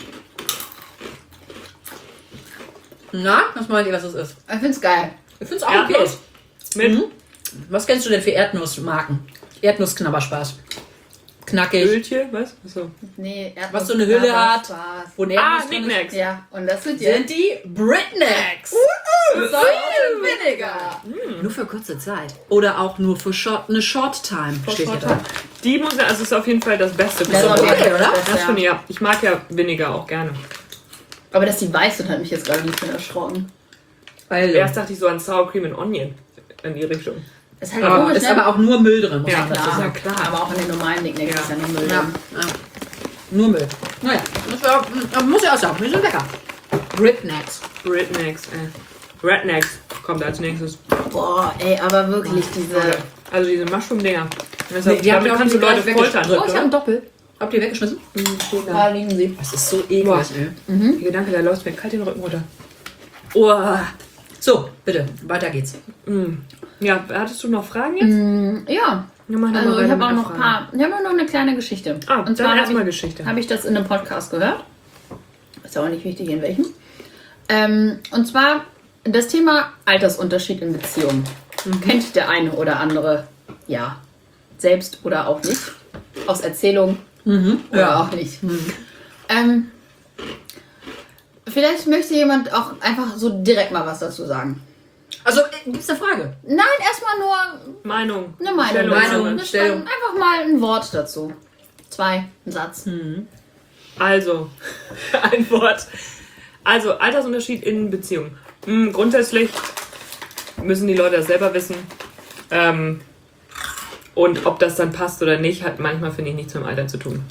Na, was meint ihr, was es ist? Ich find's geil. Ich find's auch okay. Erdnuss? Mit Mhm. Was kennst du denn für Erdnussmarken? Erdnussknabberspaß. Knackig. Öltje, was? Achso. Nee, Erdnuss- Was so eine Hülle aber hat. Spaß. Wo ein Ah, Erdnuss drin ist. Knickknacks. Ja, und das sind die. Sind die Britnecks. Salt and Vinegar. Nur für kurze Zeit. Oder auch nur für short, eine Short Time. steht hier drin. Die muss ja, also ist auf jeden Fall das Beste. Das ist doch auf jeden okay, Fall oder? das Beste, Das ja. finde ich, ja. Ich mag ja Vinegar auch gerne. Aber dass die weiß sind, hat mich jetzt gerade nicht mehr erschrocken. Also, Erst dachte ich so an Sour Cream and Onion in die Richtung. Ist halt aber komisch, ist ne? aber auch nur Müll drin, muss Ja, man dazu klar, sagen. klar. Aber auch in den normalen Nicknacks Ja. ist ja nur Müll. Ja, drin. ja. Nur Müll. Naja, das war, aber muss ja auch sagen, die sind lecker. Britnecks. Rednecks, äh. Rednecks kommt als nächstes. Boah, ey, aber wirklich diese... Also diese Mushroom-Dinger. Das Nee, die haben damit ja auch kannst du die Leute gleich foltern. weggedrückt, Oh, ich habe ein Doppel. Habt ihr weggeschmissen? Da liegen sie. Das ist so eklig. Boah. ey. Der Gedanke, der läuft mir kalt den Rücken runter. Oh. So, bitte, weiter geht's. Ja, hattest du noch Fragen jetzt? Ja, Ja, mach noch also mal ich weiter habe mit auch der noch ein Frage. paar... Ich habe noch eine kleine Geschichte. Ah, Und dann zwar habe erstmal ich, Geschichte. hab ich das in einem Podcast gehört. Ist aber nicht wichtig, in welchem. Ähm, und zwar das Thema Altersunterschied in Beziehungen. Kennt der eine oder andere, ja, selbst oder auch nicht. Aus Erzählung oder Ja. auch nicht. Ähm, vielleicht möchte jemand auch einfach so direkt mal was dazu sagen. Also, äh, gibt's eine Frage? Nein, erstmal nur Meinung. eine Meinung. Stellung. dazu. Meinung, Eine Stellung. Einfach mal ein Wort dazu. Zwei, ein Satz. Also, ein Wort. Also, Altersunterschied in Beziehungen. Hm, grundsätzlich müssen die Leute das selber wissen. Ähm, und ob das dann passt oder nicht, hat manchmal, finde ich, nichts mit dem Alter zu tun.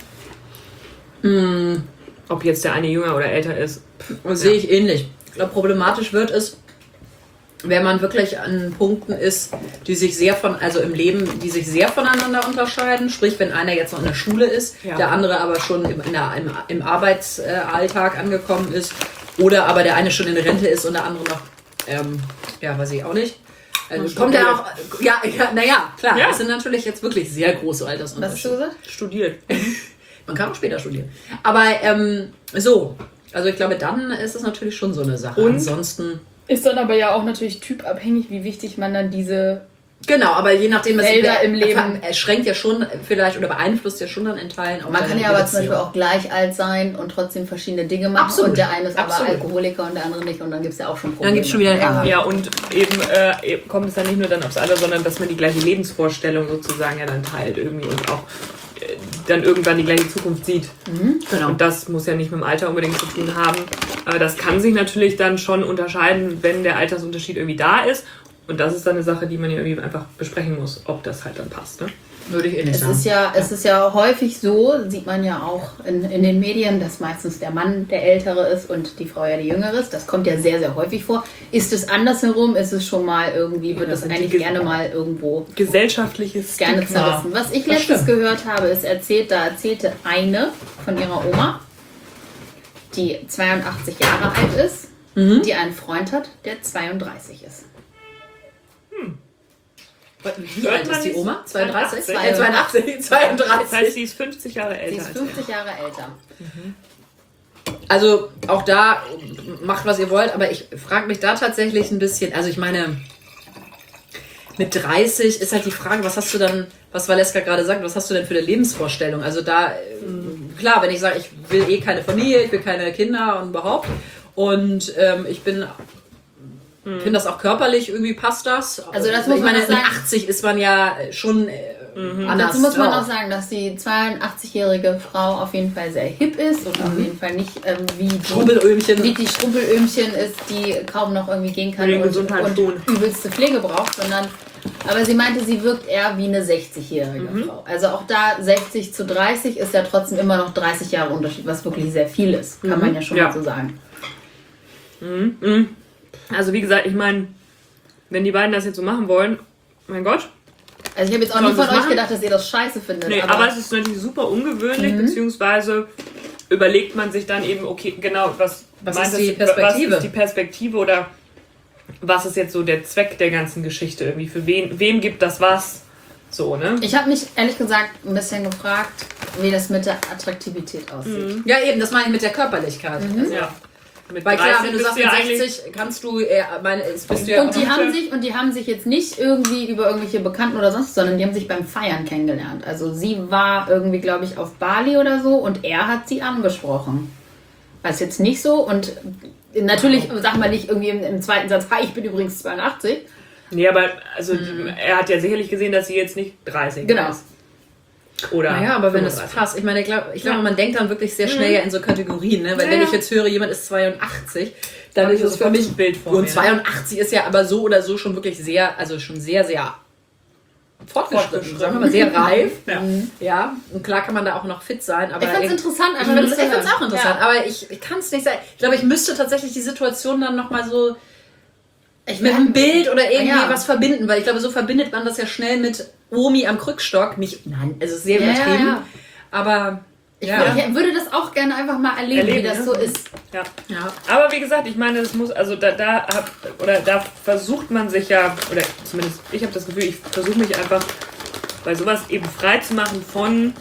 Hm, ob jetzt der eine jünger oder älter ist. Das sehe ich ähnlich. Ich glaube, problematisch wird es, wenn man wirklich an Punkten ist, die sich sehr von, also im Leben, die sich sehr voneinander unterscheiden. Sprich, wenn einer jetzt noch in der Schule ist, Ja. der andere aber schon im, in der, im, im Arbeitsalltag angekommen ist. Oder aber der eine schon in Rente ist und der andere noch, ähm, ja, weiß ich auch nicht. Also kommt ja auch, ja, ja, naja, klar, Ja. das sind natürlich jetzt wirklich sehr große Was hast du Altersunterschiede. gesagt? Studiert. Man kann auch später studieren. Aber ähm, so, also ich glaube, dann ist es natürlich schon so eine Sache. Und? Ansonsten... Ist dann aber ja auch natürlich typabhängig, wie wichtig man dann diese Genau, aber je nachdem, was Felder im Leben- es schränkt ja schon vielleicht oder beeinflusst ja schon dann in Teilen auch Man kann deine ja aber zum Beziehung. Beispiel auch gleich alt sein und trotzdem verschiedene Dinge machen. Absolut. Und der eine ist aber Absolut. Alkoholiker und der andere nicht. Und dann gibt es ja auch schon Probleme. Dann gibt es schon wieder einen Ärger. Ja, und eben äh, eben kommt es dann nicht nur dann aufs Alter, sondern dass man die gleiche Lebensvorstellung sozusagen ja dann teilt irgendwie und auch äh, dann irgendwann die gleiche Zukunft sieht. Genau. Und das muss ja nicht mit dem Alter unbedingt zu tun haben. Aber das kann sich natürlich dann schon unterscheiden, wenn der Altersunterschied irgendwie da ist. Und das ist dann eine Sache, die man ja irgendwie einfach besprechen muss, ob das halt dann passt. Ne? Würde ich eh nicht Es sagen. ist, ja, es ist ja häufig so, sieht man ja auch in, in den Medien, dass meistens der Mann der Ältere ist und die Frau ja die Jüngere ist. Das kommt ja sehr, sehr häufig vor. Ist es andersherum, ist es schon mal irgendwie, wird das das sind die eigentlich Ge- gerne mal irgendwo Gesellschaftliches gerne Stigma. zerrissen. Was ich Das letztens stimmt. gehört habe, ist erzählt, da erzählte eine von ihrer Oma, die zweiundachtzig Jahre alt ist, die einen Freund hat, der zweiunddreißig ist. Wie Hört alt man ist die nicht? Oma? zweiundachtzig? zweiundachtzig. Äh, zweiundachtzig, zweiunddreißig. Das heißt, sie ist fünfzig Jahre Sie älter ist als fünfzig Jahre älter. Also auch da macht, was ihr wollt, aber ich frage mich da tatsächlich ein bisschen, also ich meine, mit dreißig ist halt die Frage, was hast du dann, was Valeska gerade sagt, was hast du denn für eine Lebensvorstellung? Also da, äh, klar, wenn ich sage, ich will eh keine Familie, ich will keine Kinder und überhaupt und ähm, ich bin... finde das auch körperlich, irgendwie passt das. Also das muss ich man meine, auch sagen. mit achtzig ist man ja schon äh, anders Dazu muss man drauf. auch sagen, dass die zweiundachtzigjährige Frau auf jeden Fall sehr hip ist und auf jeden Fall nicht ähm, wie, die, Schrubbelöhmchen. wie die Schrubbelöhmchen ist, die kaum noch irgendwie gehen kann Für den und, Gesundheitslohn. und übelste Pflege braucht, sondern aber sie meinte, sie wirkt eher wie eine sechzigjährige Frau. Also auch da sechzig zu dreißig ist ja trotzdem immer noch dreißig Jahre Unterschied, was wirklich sehr viel ist, kann man ja schon Ja. mal so sagen. Also wie gesagt, ich meine, wenn die beiden das jetzt so machen wollen, mein Gott. Also ich habe jetzt auch Sollen nie von sie euch es machen? gedacht, dass ihr das scheiße findet. Nee, aber, es ist natürlich super ungewöhnlich, beziehungsweise überlegt man sich dann eben, okay, genau, was, Was meint ist die das- Perspektive? Was ist die Perspektive oder was ist jetzt so der Zweck der ganzen Geschichte irgendwie? Für wen, wem gibt das was? So, ne? Ich habe mich ehrlich gesagt ein bisschen gefragt, wie das mit der Attraktivität aussieht. Ja, eben, das meine ich mit der Körperlichkeit. Also, Ja. Mit weil klar, dreißig wenn du bist sagst, ja mit eigentlich- sechzig kannst du, äh, meine, es bist du ja Und die auch- haben sich und die haben sich jetzt nicht irgendwie über irgendwelche Bekannten oder sonst, sondern die haben sich beim Feiern kennengelernt. Also sie war irgendwie, glaube ich, auf Bali oder so und er hat sie angesprochen. War es jetzt nicht so und natürlich sag mal nicht irgendwie im, im zweiten Satz, hi, ich bin übrigens zweiundachtzig. Nee, aber also er hat ja sicherlich gesehen, dass sie jetzt nicht dreißig Genau. ist. Oder Naja, aber wenn es fünfunddreißig. passt. Ich meine, ich glaube, ich glaube, Ja. man denkt dann wirklich sehr schnell ja in so Kategorien, ne? Weil Ja, wenn ja. ich jetzt höre, jemand ist zweiundachtzig, dann Hab ich ist es für sofort mich ein Bild vor und mir. zweiundachtzig ist ja aber so oder so schon wirklich sehr, also schon sehr, sehr fortgeschritten, Fortgeschritten. sagen wir mal, sehr reif. Ja. Ja, und klar kann man da auch noch fit sein, aber Ich fand es ich- interessant, Ich einfach finde mal es zu hören. auch interessant, Ja. aber ich, ich kann es nicht sagen. Ich glaube, ich müsste tatsächlich die Situation dann nochmal so Ich mit einem Bild oder irgendwie Ja. was verbinden, weil ich glaube, so verbindet man das ja schnell mit Omi am Krückstock. Nicht, nein, es ist sehr Ja, ja, übertrieben, ja. aber Ich, ja. würde, ich würde das auch gerne einfach mal erleben, Erleben, wie das ne? so ist. Ja. ja. Aber wie gesagt, ich meine, es muss, also da, da hab, oder da versucht man sich ja, oder zumindest ich habe das Gefühl, ich versuche mich einfach bei sowas eben frei zu machen von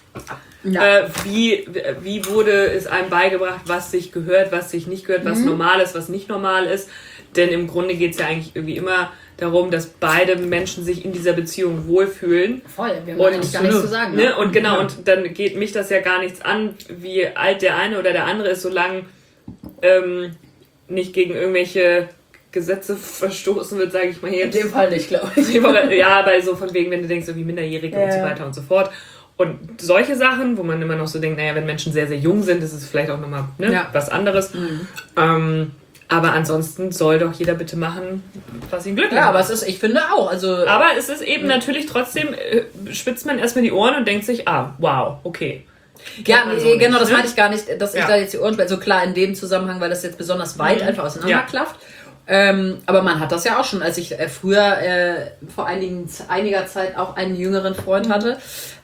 Ja. äh, wie, wie wurde es einem beigebracht, was sich gehört, was sich nicht gehört, was normal ist, was nicht normal ist. Denn im Grunde geht es ja eigentlich irgendwie immer darum, dass beide Menschen sich in dieser Beziehung wohlfühlen. Voll, wir haben Und- eigentlich gar nichts zu sagen. Ne? Ne? Und genau, und dann geht mich das ja gar nichts an, wie alt der eine oder der andere ist, solange ähm, nicht gegen irgendwelche Gesetze verstoßen wird, sage ich mal hier. In dem Fall nicht, glaube ich. Ja, bei so von wegen, wenn du denkst, so wie Minderjährige und so Ja. weiter und so fort. Und solche Sachen, wo man immer noch so denkt, naja, wenn Menschen sehr, sehr jung sind, ist es vielleicht auch nochmal ne, Ja. was anderes. Ähm, aber ansonsten soll doch jeder bitte machen, was ihn glücklich Ja, macht. aber es ist, ich finde auch, also Aber es ist eben natürlich trotzdem, äh, spitzt man erstmal die Ohren und denkt sich, ah, wow, okay. ja, man so nee, nicht, genau, das ne? meinte ich gar nicht, dass ich Ja. da jetzt die Ohren spiele. So klar in dem Zusammenhang, weil das jetzt besonders weit Mhm. einfach auseinanderklafft. Ähm, aber man hat das ja auch schon, als ich äh, früher äh, vor einigen, einiger Zeit auch einen jüngeren Freund hatte.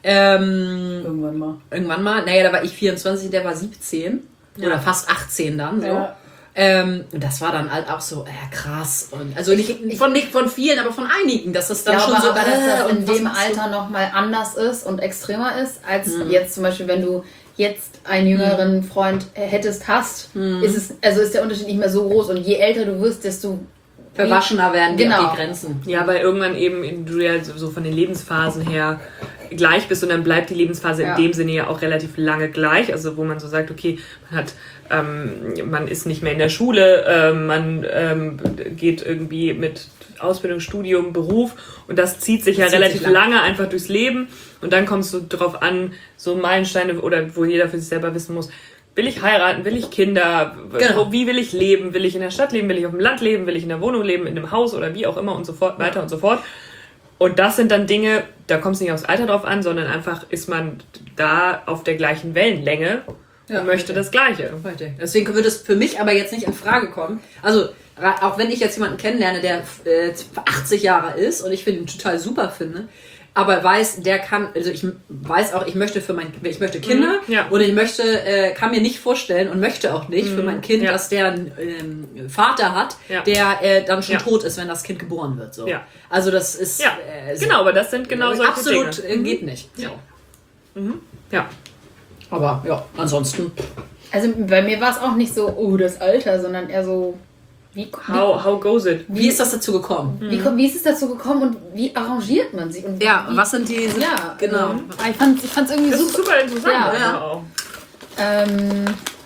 Ähm, Irgendwann mal. irgendwann mal, naja, da war ich vierundzwanzig, der war siebzehn. Oder fast achtzehn dann. So. Ja. Ähm, und das war dann halt auch so, äh, krass. Und also nicht von, nicht von vielen, aber von einigen, dass das dann Ich schon glaube so, aber, dass das äh, in und was dem machst du? Alter nochmal anders ist und extremer ist, als jetzt zum Beispiel, wenn du jetzt einen jüngeren Freund hättest, hast, ist es, also ist der Unterschied nicht mehr so groß. Und je älter du wirst, desto Verwaschener werden die, Genau. die Grenzen. Ja, weil irgendwann eben du ja so von den Lebensphasen her gleich bist und dann bleibt die Lebensphase Ja. in dem Sinne ja auch relativ lange gleich. Also wo man so sagt, okay, man hat, ähm, man ist nicht mehr in der Schule, ähm, man ähm, geht irgendwie mit Ausbildung, Studium, Beruf und das zieht sich Das ja zieht relativ sich lang. lange einfach durchs Leben und dann kommst du drauf an, so Meilensteine oder wo jeder für sich selber wissen muss, will ich heiraten, will ich Kinder, Genau. wie will ich leben, will ich in der Stadt leben, will ich auf dem Land leben, will ich in der Wohnung leben, in einem Haus oder wie auch immer und so fort, weiter und so fort. Und das sind dann Dinge, da kommt es nicht aufs Alter drauf an, sondern einfach ist man da auf der gleichen Wellenlänge Ja, und möchte richtig. das Gleiche. Heute. Deswegen würde es für mich aber jetzt nicht in Frage kommen. Also, ra- auch wenn ich jetzt jemanden kennenlerne, der äh, achtzig Jahre ist und ich finde ihn total super finde, aber weiß, der kann, also ich weiß auch, ich möchte für mein, ich möchte Kinder Mhm, ja. und ich möchte, äh, kann mir nicht vorstellen und möchte auch nicht für mein Kind, ja. dass der einen ähm, Vater hat, Ja. der äh, dann schon Ja. tot ist, wenn das Kind geboren wird. So. Ja. Also das ist Ja, äh, so- genau, aber das sind genau solche absolut Dinge. äh, geht nicht. Ja. Ja. Aber ja, ansonsten. Also bei mir war es auch nicht so, oh, das Alter, sondern eher so, wie, How, how goes it? Wie ist das dazu gekommen? wie, wie, wie ist es dazu gekommen und wie arrangiert man sich? Und Ja, wie, was sind die? Ja, genau. ähm, ich fand es ich fand's irgendwie Das ist super. super interessant. Ja, einfach ja. Auch. Ähm,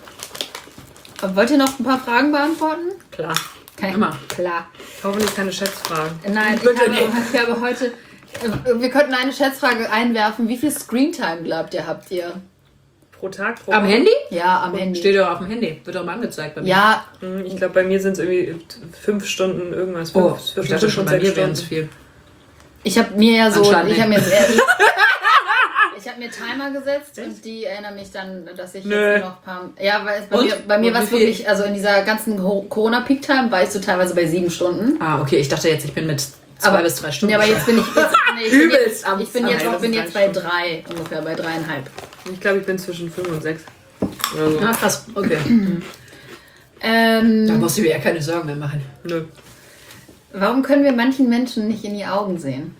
wollt ihr noch ein paar Fragen beantworten? Klar. Kein, Immer. Klar. Hoffentlich keine Schätzfragen. Nein, ich Bitte habe, nicht. ich habe heute, äh, wir könnten eine Schätzfrage einwerfen. Wie viel Screentime glaubt ihr, habt ihr? Pro Tag, pro Am Woche? Handy? Ja, am Handy. Steht doch auf dem Handy. Wird doch mal angezeigt bei mir. Ja, Hm, Ich glaube, bei mir sind es irgendwie fünf Stunden irgendwas. Fünf, Oh, ich dachte schon, bei mir wären es viel. ich habe mir ja so, Anscheinend ich habe mir nicht. jetzt ich habe mir Timer gesetzt und die erinnern mich dann, dass ich Nö. jetzt noch ein paar. Ja, weil es bei Und? mir, bei mir Und war es wie viel? wirklich, also in dieser ganzen Ho- Corona-Peak-Time war ich so teilweise bei sieben Stunden. Ah, okay. Ich dachte jetzt, ich bin mit zwei Aber- bis drei Stunden. Ja, aber jetzt bin ich, jetzt, nee, ich bin Übelst jetzt, am- ich bin am jetzt, Ende ich bin sind jetzt drei bei drei, ungefähr bei dreieinhalb. Ich glaube, ich bin zwischen fünf und sechs. Oder so. Ah, krass. Okay. Da Ähm, musst du mir ja keine Sorgen mehr machen. Nö. warum können wir manchen Menschen nicht in die Augen sehen?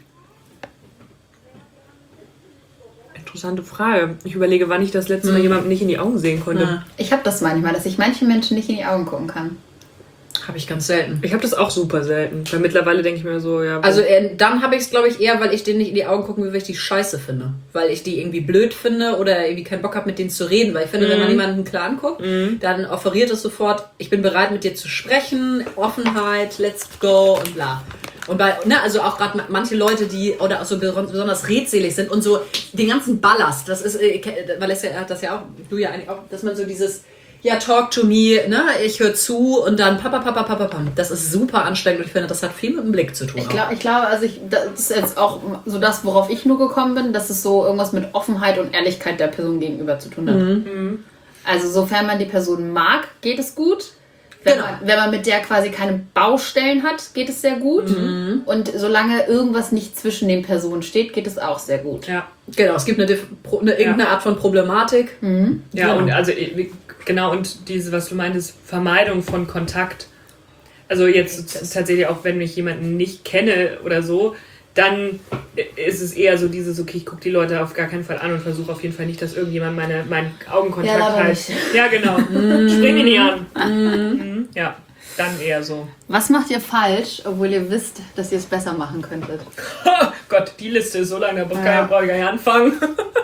Interessante Frage. Ich überlege, wann ich das letzte Mal jemandem nicht in die Augen sehen konnte. Ja. Ich habe das manchmal, dass ich manchen Menschen nicht in die Augen gucken kann. Habe ich ganz selten. Ich habe das auch super selten. Weil mittlerweile denke ich mir so, ja. Also äh, dann habe ich es, glaube ich, eher, weil ich denen nicht in die Augen gucken will, weil ich die scheiße finde. Weil ich die irgendwie blöd finde oder irgendwie keinen Bock habe, mit denen zu reden. Weil ich finde, wenn man jemanden klar anguckt, dann offeriert es sofort, ich bin bereit, mit dir zu sprechen, Offenheit, let's go und bla. Und bei, ne, also auch gerade manche Leute, die oder auch so besonders redselig sind und so den ganzen Ballast, das ist, äh, Valencia hat das ja auch, du ja eigentlich auch, dass man so dieses, ja, talk to me, ne, ich höre zu und dann papa, papa, papa, papa. Das ist super anstrengend und ich finde, das hat viel mit dem Blick zu tun. Ich glaube, ich glaube, also ich, das ist jetzt auch so das, worauf ich nur gekommen bin, dass es so irgendwas mit Offenheit und Ehrlichkeit der Person gegenüber zu tun hat. Also sofern man die Person mag, geht es gut. Wenn, Genau. man, wenn man mit der quasi keine Baustellen hat, geht es sehr gut. Und solange irgendwas nicht zwischen den Personen steht, geht es auch sehr gut. ja. Genau, es gibt eine, Dif- Pro- eine irgendeine Art von Problematik. Ja, Genau. und also äh, genau, und diese, was du meintest, Vermeidung von Kontakt. Also jetzt Das- tatsächlich auch, wenn ich jemanden nicht kenne oder so, dann ist es eher so dieses, okay, ich gucke die Leute auf gar keinen Fall an und versuche auf jeden Fall nicht, dass irgendjemand meine, meinen Augenkontakt Ja, leider halt. nicht. Ja, genau. Spring ihn nicht an. Mhm. Ja, dann eher so. Was macht ihr falsch, obwohl ihr wisst, dass ihr es besser machen könntet? Oh Gott, die Liste ist so lang, da brauche Ja. ich gar nicht anfangen.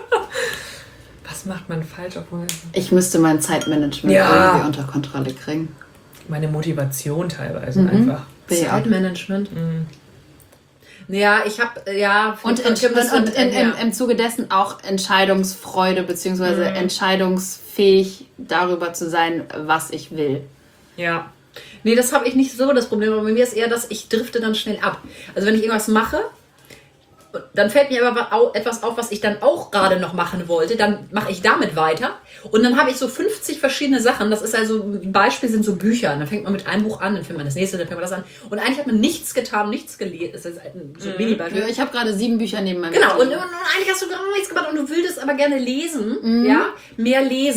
Was macht man falsch, obwohl Ich müsste mein Zeitmanagement Ja. irgendwie unter Kontrolle kriegen. meine Motivation teilweise einfach. Bin ich auch. Zeitmanagement. Ja, ich habe, ja... Und, ich in, hab das und, und in, ja. im, im Zuge dessen auch Entscheidungsfreude beziehungsweise entscheidungsfähig darüber zu sein, was ich will. Ja. Nee, das habe ich nicht so das Problem. Aber bei mir ist eher, dass ich drifte dann schnell ab. Also wenn ich irgendwas mache, dann fällt mir aber au- etwas auf, was ich dann auch gerade noch machen wollte. Dann mache ich damit weiter. Und dann habe ich so fünfzig verschiedene Sachen. Das ist also, ein Beispiel sind so Bücher. Dann fängt man mit einem Buch an, dann fängt man das nächste, dann fängt man das an. Und eigentlich hat man nichts getan, nichts gelesen. Das ist ein so ein Mini-Beispiel. Ich habe gerade sieben Bücher neben meinem Genau, und, Bett und, und eigentlich hast du gar nichts gemacht und du willst aber gerne lesen, ja, mehr lesen.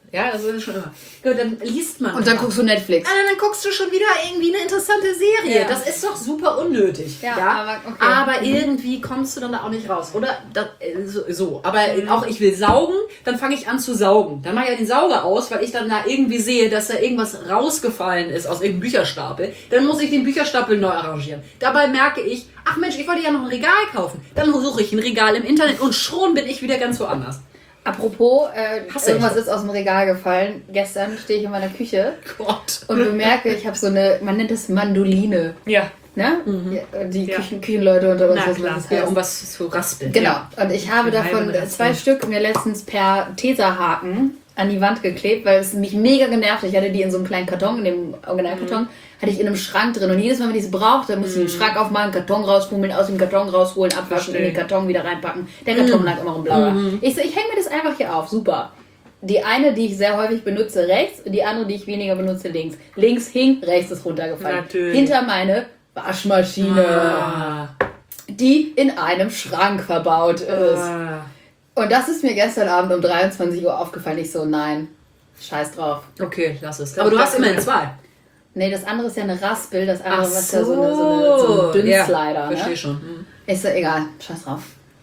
Ja, das ist schon immer. Gut, dann liest man. Und dann immer. guckst du Netflix. Ah, dann guckst du schon wieder irgendwie eine interessante Serie. Ja. Das ist doch super unnötig. Ja, Ja, aber okay. aber Mhm. irgendwie kommst du dann da auch nicht raus. Oder das, äh, so, so. Aber auch ich will saugen, dann fange ich an zu saugen. Dann mache ich ja den Sauger aus, weil ich dann da irgendwie sehe, dass da irgendwas rausgefallen ist aus irgendeinem Bücherstapel. Dann muss ich den Bücherstapel neu arrangieren. Dabei merke ich, ach Mensch, ich wollte ja noch ein Regal kaufen. Dann suche ich ein Regal im Internet und schon bin ich wieder ganz woanders. Apropos, äh, Hasse irgendwas ich. ist aus dem Regal gefallen. Gestern stehe ich in meiner Küche Gott. und bemerke, ich habe so eine, man nennt es Mandoline. Ja. Ne? Ja, die Ja. Küchen, Küchenleute oder was Na was klar. das Ja, heißt. um was zu raspeln. Genau. Ja. Und ich habe Geheime davon Raspeln. zwei Stück mir letztens per Teserhaken an die Wand geklebt, weil es mich mega genervt hat. Ich hatte die in so einem kleinen Karton, in dem Originalkarton, Mhm. hatte ich in einem Schrank drin. Und jedes Mal, wenn ich sie brauchte, musste ich den Schrank aufmachen, Karton rausfummeln, aus dem Karton rausholen, abwaschen, in den Verstehe. Karton wieder reinpacken. Der Karton lag immer im Blauer. Mhm. Ich so, ich hänge mir das einfach hier auf. Super. Die eine, die ich sehr häufig benutze, rechts, und die andere, die ich weniger benutze, links. Links hing, rechts ist runtergefallen. Natürlich. Hinter meine Waschmaschine, Ah. die in einem Schrank verbaut ist. Ah. Und das ist mir gestern Abend um dreiundzwanzig Uhr aufgefallen. Ich so, nein, scheiß drauf. Okay, lass es. Aber du hast immerhin zwei. Nee, das andere ist ja eine Raspel, das andere Ach was ja so eine, so eine, so ein Dünnslider. Ja, verstehe Ne? schon. Hm. Ich so, egal, scheiß drauf.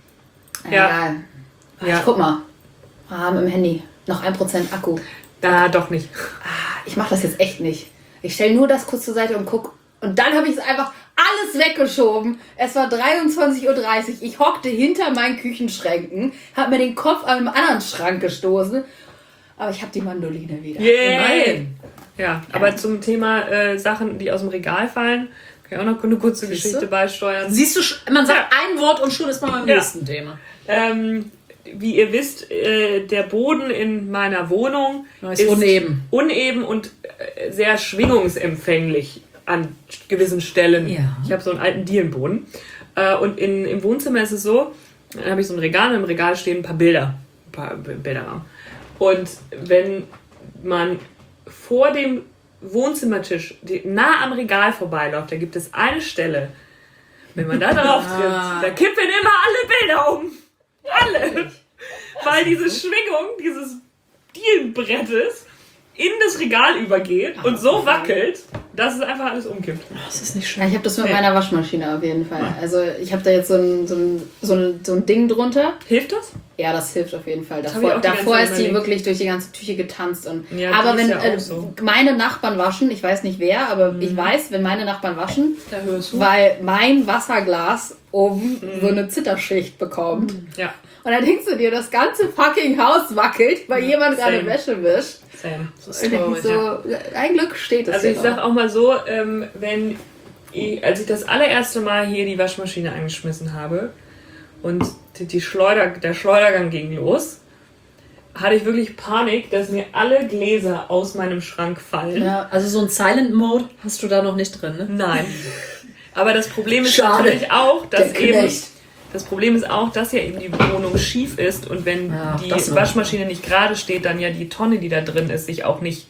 Ja. Egal. Ja. Ich guck mal. Wir haben im Handy noch ein Prozent Akku. Da doch nicht. Ich mache das jetzt echt nicht. Ich stelle nur das kurz zur Seite und guck. Und dann habe ich es einfach alles weggeschoben. Es war dreiundzwanzig Uhr dreißig. Ich hockte hinter meinen Küchenschränken, habe mir den Kopf an einem anderen Schrank gestoßen. Aber ich habe die Mandoline wieder. Immerhin. Ja, aber zum Thema äh, Sachen, die aus dem Regal fallen, kann ich auch noch eine kurze Siehst Geschichte du? beisteuern. Siehst du, sch- man sagt ein Wort und schon ist man beim Ja. nächsten Thema. Ähm, wie ihr wisst, äh, der Boden in meiner Wohnung Ja, ist uneben. uneben und äh, sehr schwingungsempfänglich an gewissen Stellen. Ja. Ich habe so einen alten Dielenboden. Äh, und in, im Wohnzimmer ist es so, dann habe ich so ein Regal und im Regal stehen ein paar Bilder. Ein paar B- Bilderrahmen. Und wenn man vor dem Wohnzimmertisch die, nah am Regal vorbeiläuft, da gibt es eine Stelle, wenn man da drauf tritt, Ah. da kippen immer alle Bilder um. Alle. Weil diese Schwingung dieses Dielenbrettes in das Regal übergeht und so wackelt, dass es einfach alles umkippt. Das ist nicht Ja, schön. ich habe das mit Nee. meiner Waschmaschine auf jeden Fall. Also ich habe da jetzt so ein, so, ein, so, ein, so ein Ding drunter. Hilft das? Ja, das hilft auf jeden Fall. hab ich Davor, auch die davor ganze ist die Zeit überlegt. wirklich durch die ganze Küche getanzt. Und, Ja, die aber ist wenn ja auch äh, so. meine Nachbarn waschen, ich weiß nicht wer, aber ich weiß, wenn meine Nachbarn waschen, Da hörst du. weil mein Wasserglas oben so eine Zitterschicht bekommt. Ja. Und dann denkst du dir, das ganze fucking Haus wackelt, weil jemand gerade same. Wäsche wischt. Sam. Das Und ist ich denk traurig. so, ein Glück steht es Also ich hier sag noch. auch mal so, ähm, wenn ich, als ich das allererste Mal hier die Waschmaschine angeschmissen habe und die, die Schleuder, der Schleudergang ging los, hatte ich wirklich Panik, dass mir alle Gläser aus meinem Schrank fallen. Ja. Also so ein Silent Mode hast du da noch nicht drin, ne? Nein. Aber das Problem ist Schade. natürlich auch, dass Der eben Knecht. das Problem ist auch, dass ja eben die Wohnung schief ist und wenn Ja, die das noch. Waschmaschine nicht gerade steht, dann ja die Tonne, die da drin ist, sich auch nicht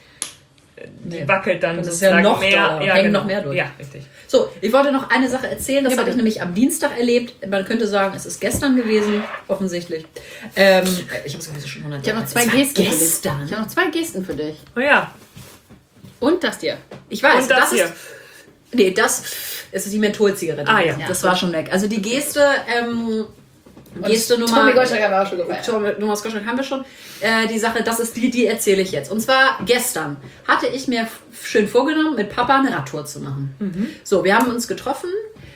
die Nee. wackelt dann Das ist ja sozusagen noch mehr, doller, ja, hängt genau. noch mehr durch. Ja, richtig. So, ich wollte noch eine Sache erzählen. Das Ja, habe ich bitte. nämlich am Dienstag erlebt. Man könnte sagen, es ist gestern gewesen, offensichtlich. Ähm, ich habe es sowieso schon hundert Ich habe noch zwei Es war Gesten für dich. gestern. Ich habe noch zwei Gesten für dich. Oh ja. Und das dir. Ich weiß, Und das, hier. ist... Nee, das ist die Mentholzigarette. Ah, ja. Das war schon weg. Also die Geste... Ähm, Geste Nummer... Tommy Gottschalk haben wir auch schon gefeiert. Tommy Thomas Gottschalk haben wir schon. Äh, die Sache, das ist die, die erzähle ich jetzt. Und zwar gestern hatte ich mir f- schön vorgenommen, mit Papa eine Radtour zu machen. So, wir haben uns getroffen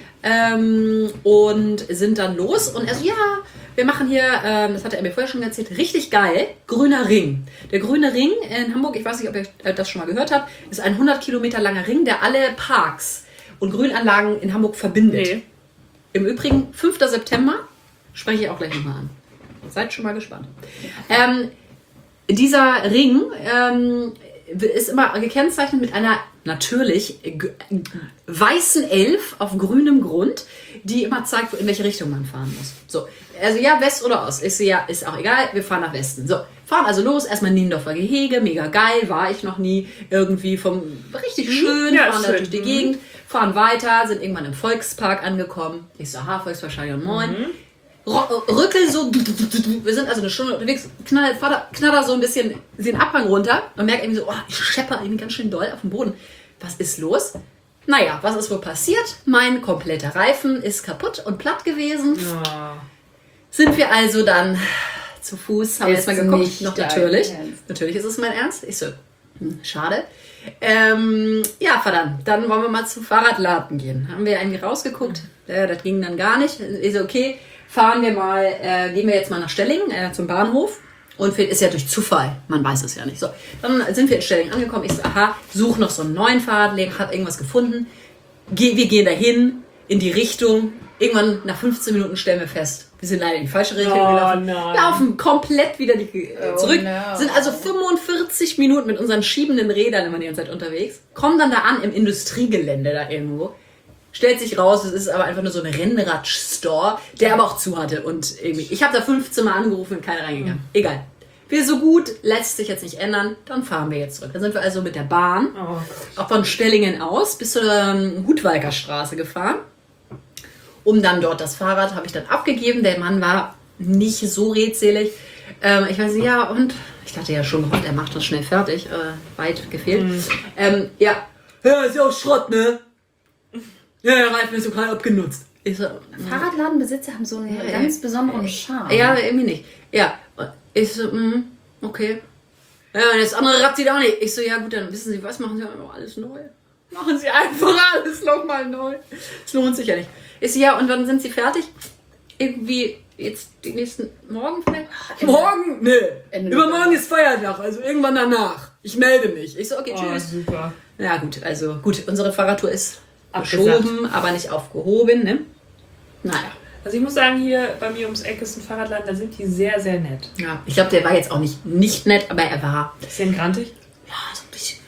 ähm, und sind dann los. Und er so, ja, wir machen hier, ähm, das hatte er mir vorher schon erzählt, richtig geil, Grüner Ring. Der Grüne Ring in Hamburg, ich weiß nicht, ob ihr äh, das schon mal gehört habt, ist ein hundert Kilometer langer Ring, der alle Parks und Grünanlagen in Hamburg verbindet. Nee. Im Übrigen, fünfter September, spreche ich auch gleich nochmal an. Seid schon mal gespannt. Ähm, dieser Ring ähm, ist immer gekennzeichnet mit einer natürlich g- weißen Elf auf grünem Grund, die immer zeigt, in welche Richtung man fahren muss. So, also ja, West oder Ost. Ich sehe ja, ist auch egal, wir fahren nach Westen. So, fahren also los, erstmal Niendorfer Gehege, mega geil, war ich noch nie. Irgendwie vom, richtig schön, Ja, fahren da schön. durch die Mhm. Gegend, fahren weiter, sind irgendwann im Volkspark angekommen. Ich so, aha, Volkspark Stadion, moin. ro- rückel so, wir sind also eine Stunde unterwegs, knall, Vater, knatter so ein bisschen den Abhang runter und merke irgendwie so, oh, ich schepper irgendwie ganz schön doll auf dem Boden. Was ist los? Naja, was ist wohl passiert? Mein kompletter Reifen ist kaputt und platt gewesen. Ja. Sind wir also dann zu Fuß, haben Ist erstmal geguckt, nicht noch dein natürlich. Ernst. Natürlich ist es mein Ernst. Ich so, hm, schade. Ähm, ja, verdammt, dann wollen wir mal zum Fahrradladen gehen. Haben wir irgendwie rausgeguckt, äh, das ging dann gar nicht. Ich so, okay, fahren wir mal, äh, gehen wir jetzt mal nach Stellingen, äh, zum Bahnhof. Und ist ja durch Zufall, man weiß es ja nicht. So, dann sind wir in Stellingen angekommen. Ich so, aha, suche noch so einen neuen Fahrradladen, hat irgendwas gefunden. Geh, wir gehen dahin, in die Richtung. Irgendwann nach fünfzehn Minuten stellen wir fest, wir sind leider in die falsche Richtung Oh, gelaufen. nein. Laufen komplett wieder die, äh, Oh, zurück. no. Sind also fünfundvierzig Minuten mit unseren schiebenden Rädern immer die ganze Zeit unterwegs. Kommen dann da an im Industriegelände da irgendwo. Stellt sich raus, es ist aber einfach nur so ein Rennrad-Store, der aber auch zu hatte. Und irgendwie, ich habe da fünfzehn Mal angerufen und keiner reingegangen. Mhm. Egal. Wir so gut, lässt sich jetzt nicht ändern, dann fahren wir jetzt zurück. Dann sind wir also mit der Bahn Oh Gott. auch von Stellingen aus bis zur ähm, Hutwalker Straße gefahren. Um dann dort das Fahrrad habe ich dann abgegeben. Der Mann war nicht so redselig. Ähm, ich weiß nicht, ja, und ich dachte ja schon, Gott, er macht das schnell fertig. Äh, weit gefehlt. Mhm. Ähm, ja. Ja, ist ja auch Schrott, ne? Ja, der Reifen ist total abgenutzt. Ich so, Fahrradladenbesitzer haben so einen Ja, ganz ja. besonderen Charme. ja, irgendwie nicht. Ja, ich so, mm, okay. Ja, und das andere Rad sieht auch nicht. Ich so, ja gut, dann wissen Sie was, machen Sie einfach alles neu. Machen Sie einfach alles nochmal neu. Das lohnt sich ja nicht. Ich so, ja, und wann sind Sie fertig? Irgendwie jetzt die nächsten Morgen vielleicht? Morgen? Nee. Ende Übermorgen November. ist Feiertag, also irgendwann danach. Ich melde mich. Ich so, okay, Oh, tschüss. super. Ja gut, also gut, unsere Fahrradtour ist Abgesagt. geschoben, aber nicht aufgehoben, ne? Naja. Also ich muss sagen, hier bei mir ums Eck ist ein Fahrradladen, da sind die sehr, sehr nett. Ja, ich glaube, der war jetzt auch nicht, nicht nett, aber er war, Bisschen grantig. ja, so ein bisschen.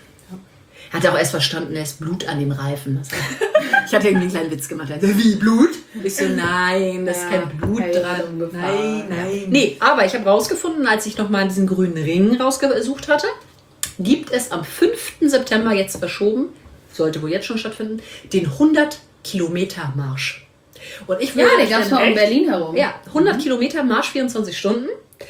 Er hat auch erst verstanden, er ist Blut an den Reifen. Das ich hatte irgendwie einen kleinen Witz gemacht. Er so, wie, Blut? Ich so, nein, da ist Ja, kein Blut Heilung dran. gefahren. Nein, nein. Nee, aber ich habe rausgefunden, als ich nochmal diesen grünen Ring rausgesucht hatte, gibt es am fünften September, jetzt verschoben, sollte wohl jetzt schon stattfinden, den hundert-Kilometer-Marsch. Und ich Ja, würde den gab es dann- mal um echt? Berlin herum. ja, hundert Kilometer, Marsch vierundzwanzig Stunden.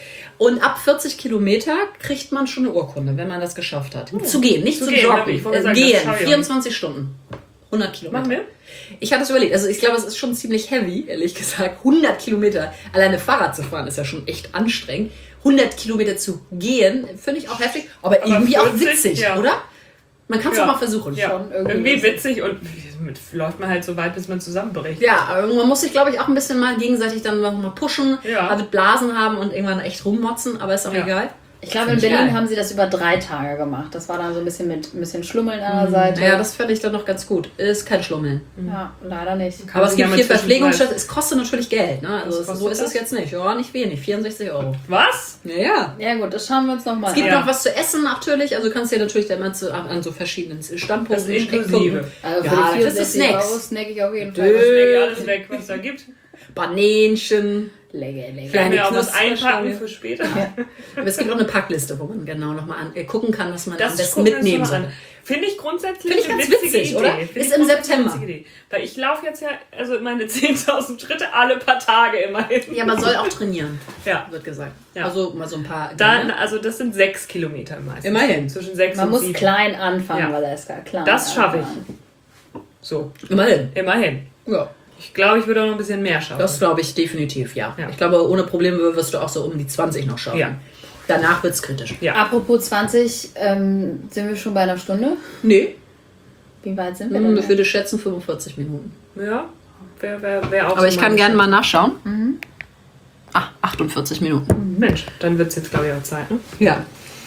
Und ab vierzig Kilometer kriegt man schon eine Urkunde, wenn man das geschafft hat. Zu gehen, nicht Zu zu, gehen, hab joggen. ich vorher Äh, gesagt, das gehen, schaffe ich auch vierundzwanzig Stunden. hundert Kilometer. Machen wir? Ich hatte es überlegt. Also ich glaube, es ist schon ziemlich heavy, ehrlich gesagt. hundert Kilometer alleine Fahrrad zu fahren ist ja schon echt anstrengend. hundert Kilometer zu gehen, finde ich auch heftig, aber, irgendwie auch vierzig, witzig, ja. oder? Man kann es Ja. doch mal versuchen. Ja, Schon irgendwie irgendwie witzig und mit, läuft man halt so weit, bis man zusammenbricht. Ja, aber man muss sich, glaube ich, auch ein bisschen mal gegenseitig dann noch mal pushen, Ja. mal mit Blasen haben und irgendwann echt rummotzen, aber ist auch Ja. egal. Ich glaube, in Find ich Berlin geil. haben sie das über drei Tage gemacht. Das war dann so ein bisschen mit ein bisschen Schlummeln an der Seite. Ja, das fände ich dann noch ganz gut. Ist kein Schlummeln. Ja, leider nicht. Aber es sich gibt ja viel mit Verpflegung, Zwischenpreis- es kostet natürlich Geld. Ne? Also Was es- so kostet ist es das? jetzt nicht. Ja, nicht wenig. vierundsechzig Euro. Was? Ja, ja. Ja gut, das schauen wir uns nochmal Es gibt Ja. noch was zu essen natürlich. Also du kannst ja natürlich dann mal zu, an so verschiedenen Standpunkten, Das ist inklusive. Eckpunkten. Also Ja, für die das ist vierundsechzig Snacks. Euro snack ich auf jeden Dö. Fall. Das schmeckt alles weg, was da gibt. Banänchen. Lecker, lecker. Kleine Können wir auch was Knusperstange. einpacken für später. Aber es gibt auch eine Packliste, wo man genau nochmal an, äh, gucken kann, was man am besten gucken wir uns mitnehmen noch mal soll. an. Finde ich grundsätzlich Finde ich eine ganz witzige witzig, Idee. oder? Finde Ist ich im grundsätzlich September. eine witzige Idee. Weil ich laufe jetzt ja, also meine zehntausend Schritte alle paar Tage immerhin. Ja, man soll auch trainieren, Ja. wird gesagt. Ja. Also mal so ein paar. Dann, ne? also das sind sechs Kilometer meistens. Immerhin. Zwischen sechs Man und muss sieben. klein anfangen, Ja. Valeska. Klein Das schaffe ich. anfangen. So, Immerhin. immerhin. Ja. Ich glaube, ich würde auch noch ein bisschen mehr schaffen. Das glaube ich definitiv, ja. Ja. Ich glaube, ohne Probleme wirst du auch so um die zwanzig noch schaffen. Ja. Danach wird es kritisch. Ja. Apropos zwanzig, ähm, sind wir schon bei einer Stunde? Nee, Wie weit sind wir hm, denn? ich würde schätzen fünfundvierzig Minuten. Ja, wäre wär, wär auch Aber so ich kann meine gerne mal Schätzung. nachschauen. Ah, achtundvierzig Minuten. Mensch, dann wird es jetzt, glaube ich, auch Zeit, ne? Ja.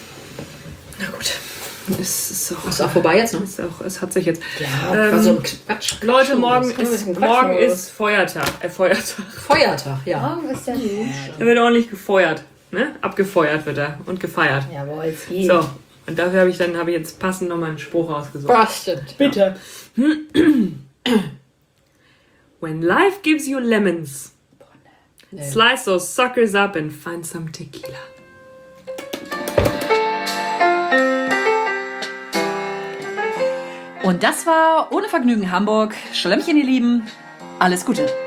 Na gut. Es ist auch, Ist auch vorbei jetzt, ne? Ist auch, es hat sich jetzt. Ja, Ähm, war so ein Quatsch. Leute, morgen Das ist ist, ein bisschen morgen Quatschmodus. ist Feiertag. Äh, Feiertag. Feiertag, ja. Morgen ist der Da wird ordentlich gefeuert. Ne? Abgefeuert wird er und gefeiert. Jawohl, es geht. So, und dafür habe ich dann habe ich jetzt passend nochmal einen Spruch ausgesucht. Bastet. Bitte. When life gives you lemons, slice those suckers up and find some tequila. Und das war Ohne Vergnügen Hamburg. Schlemmchen, ihr Lieben. Alles Gute.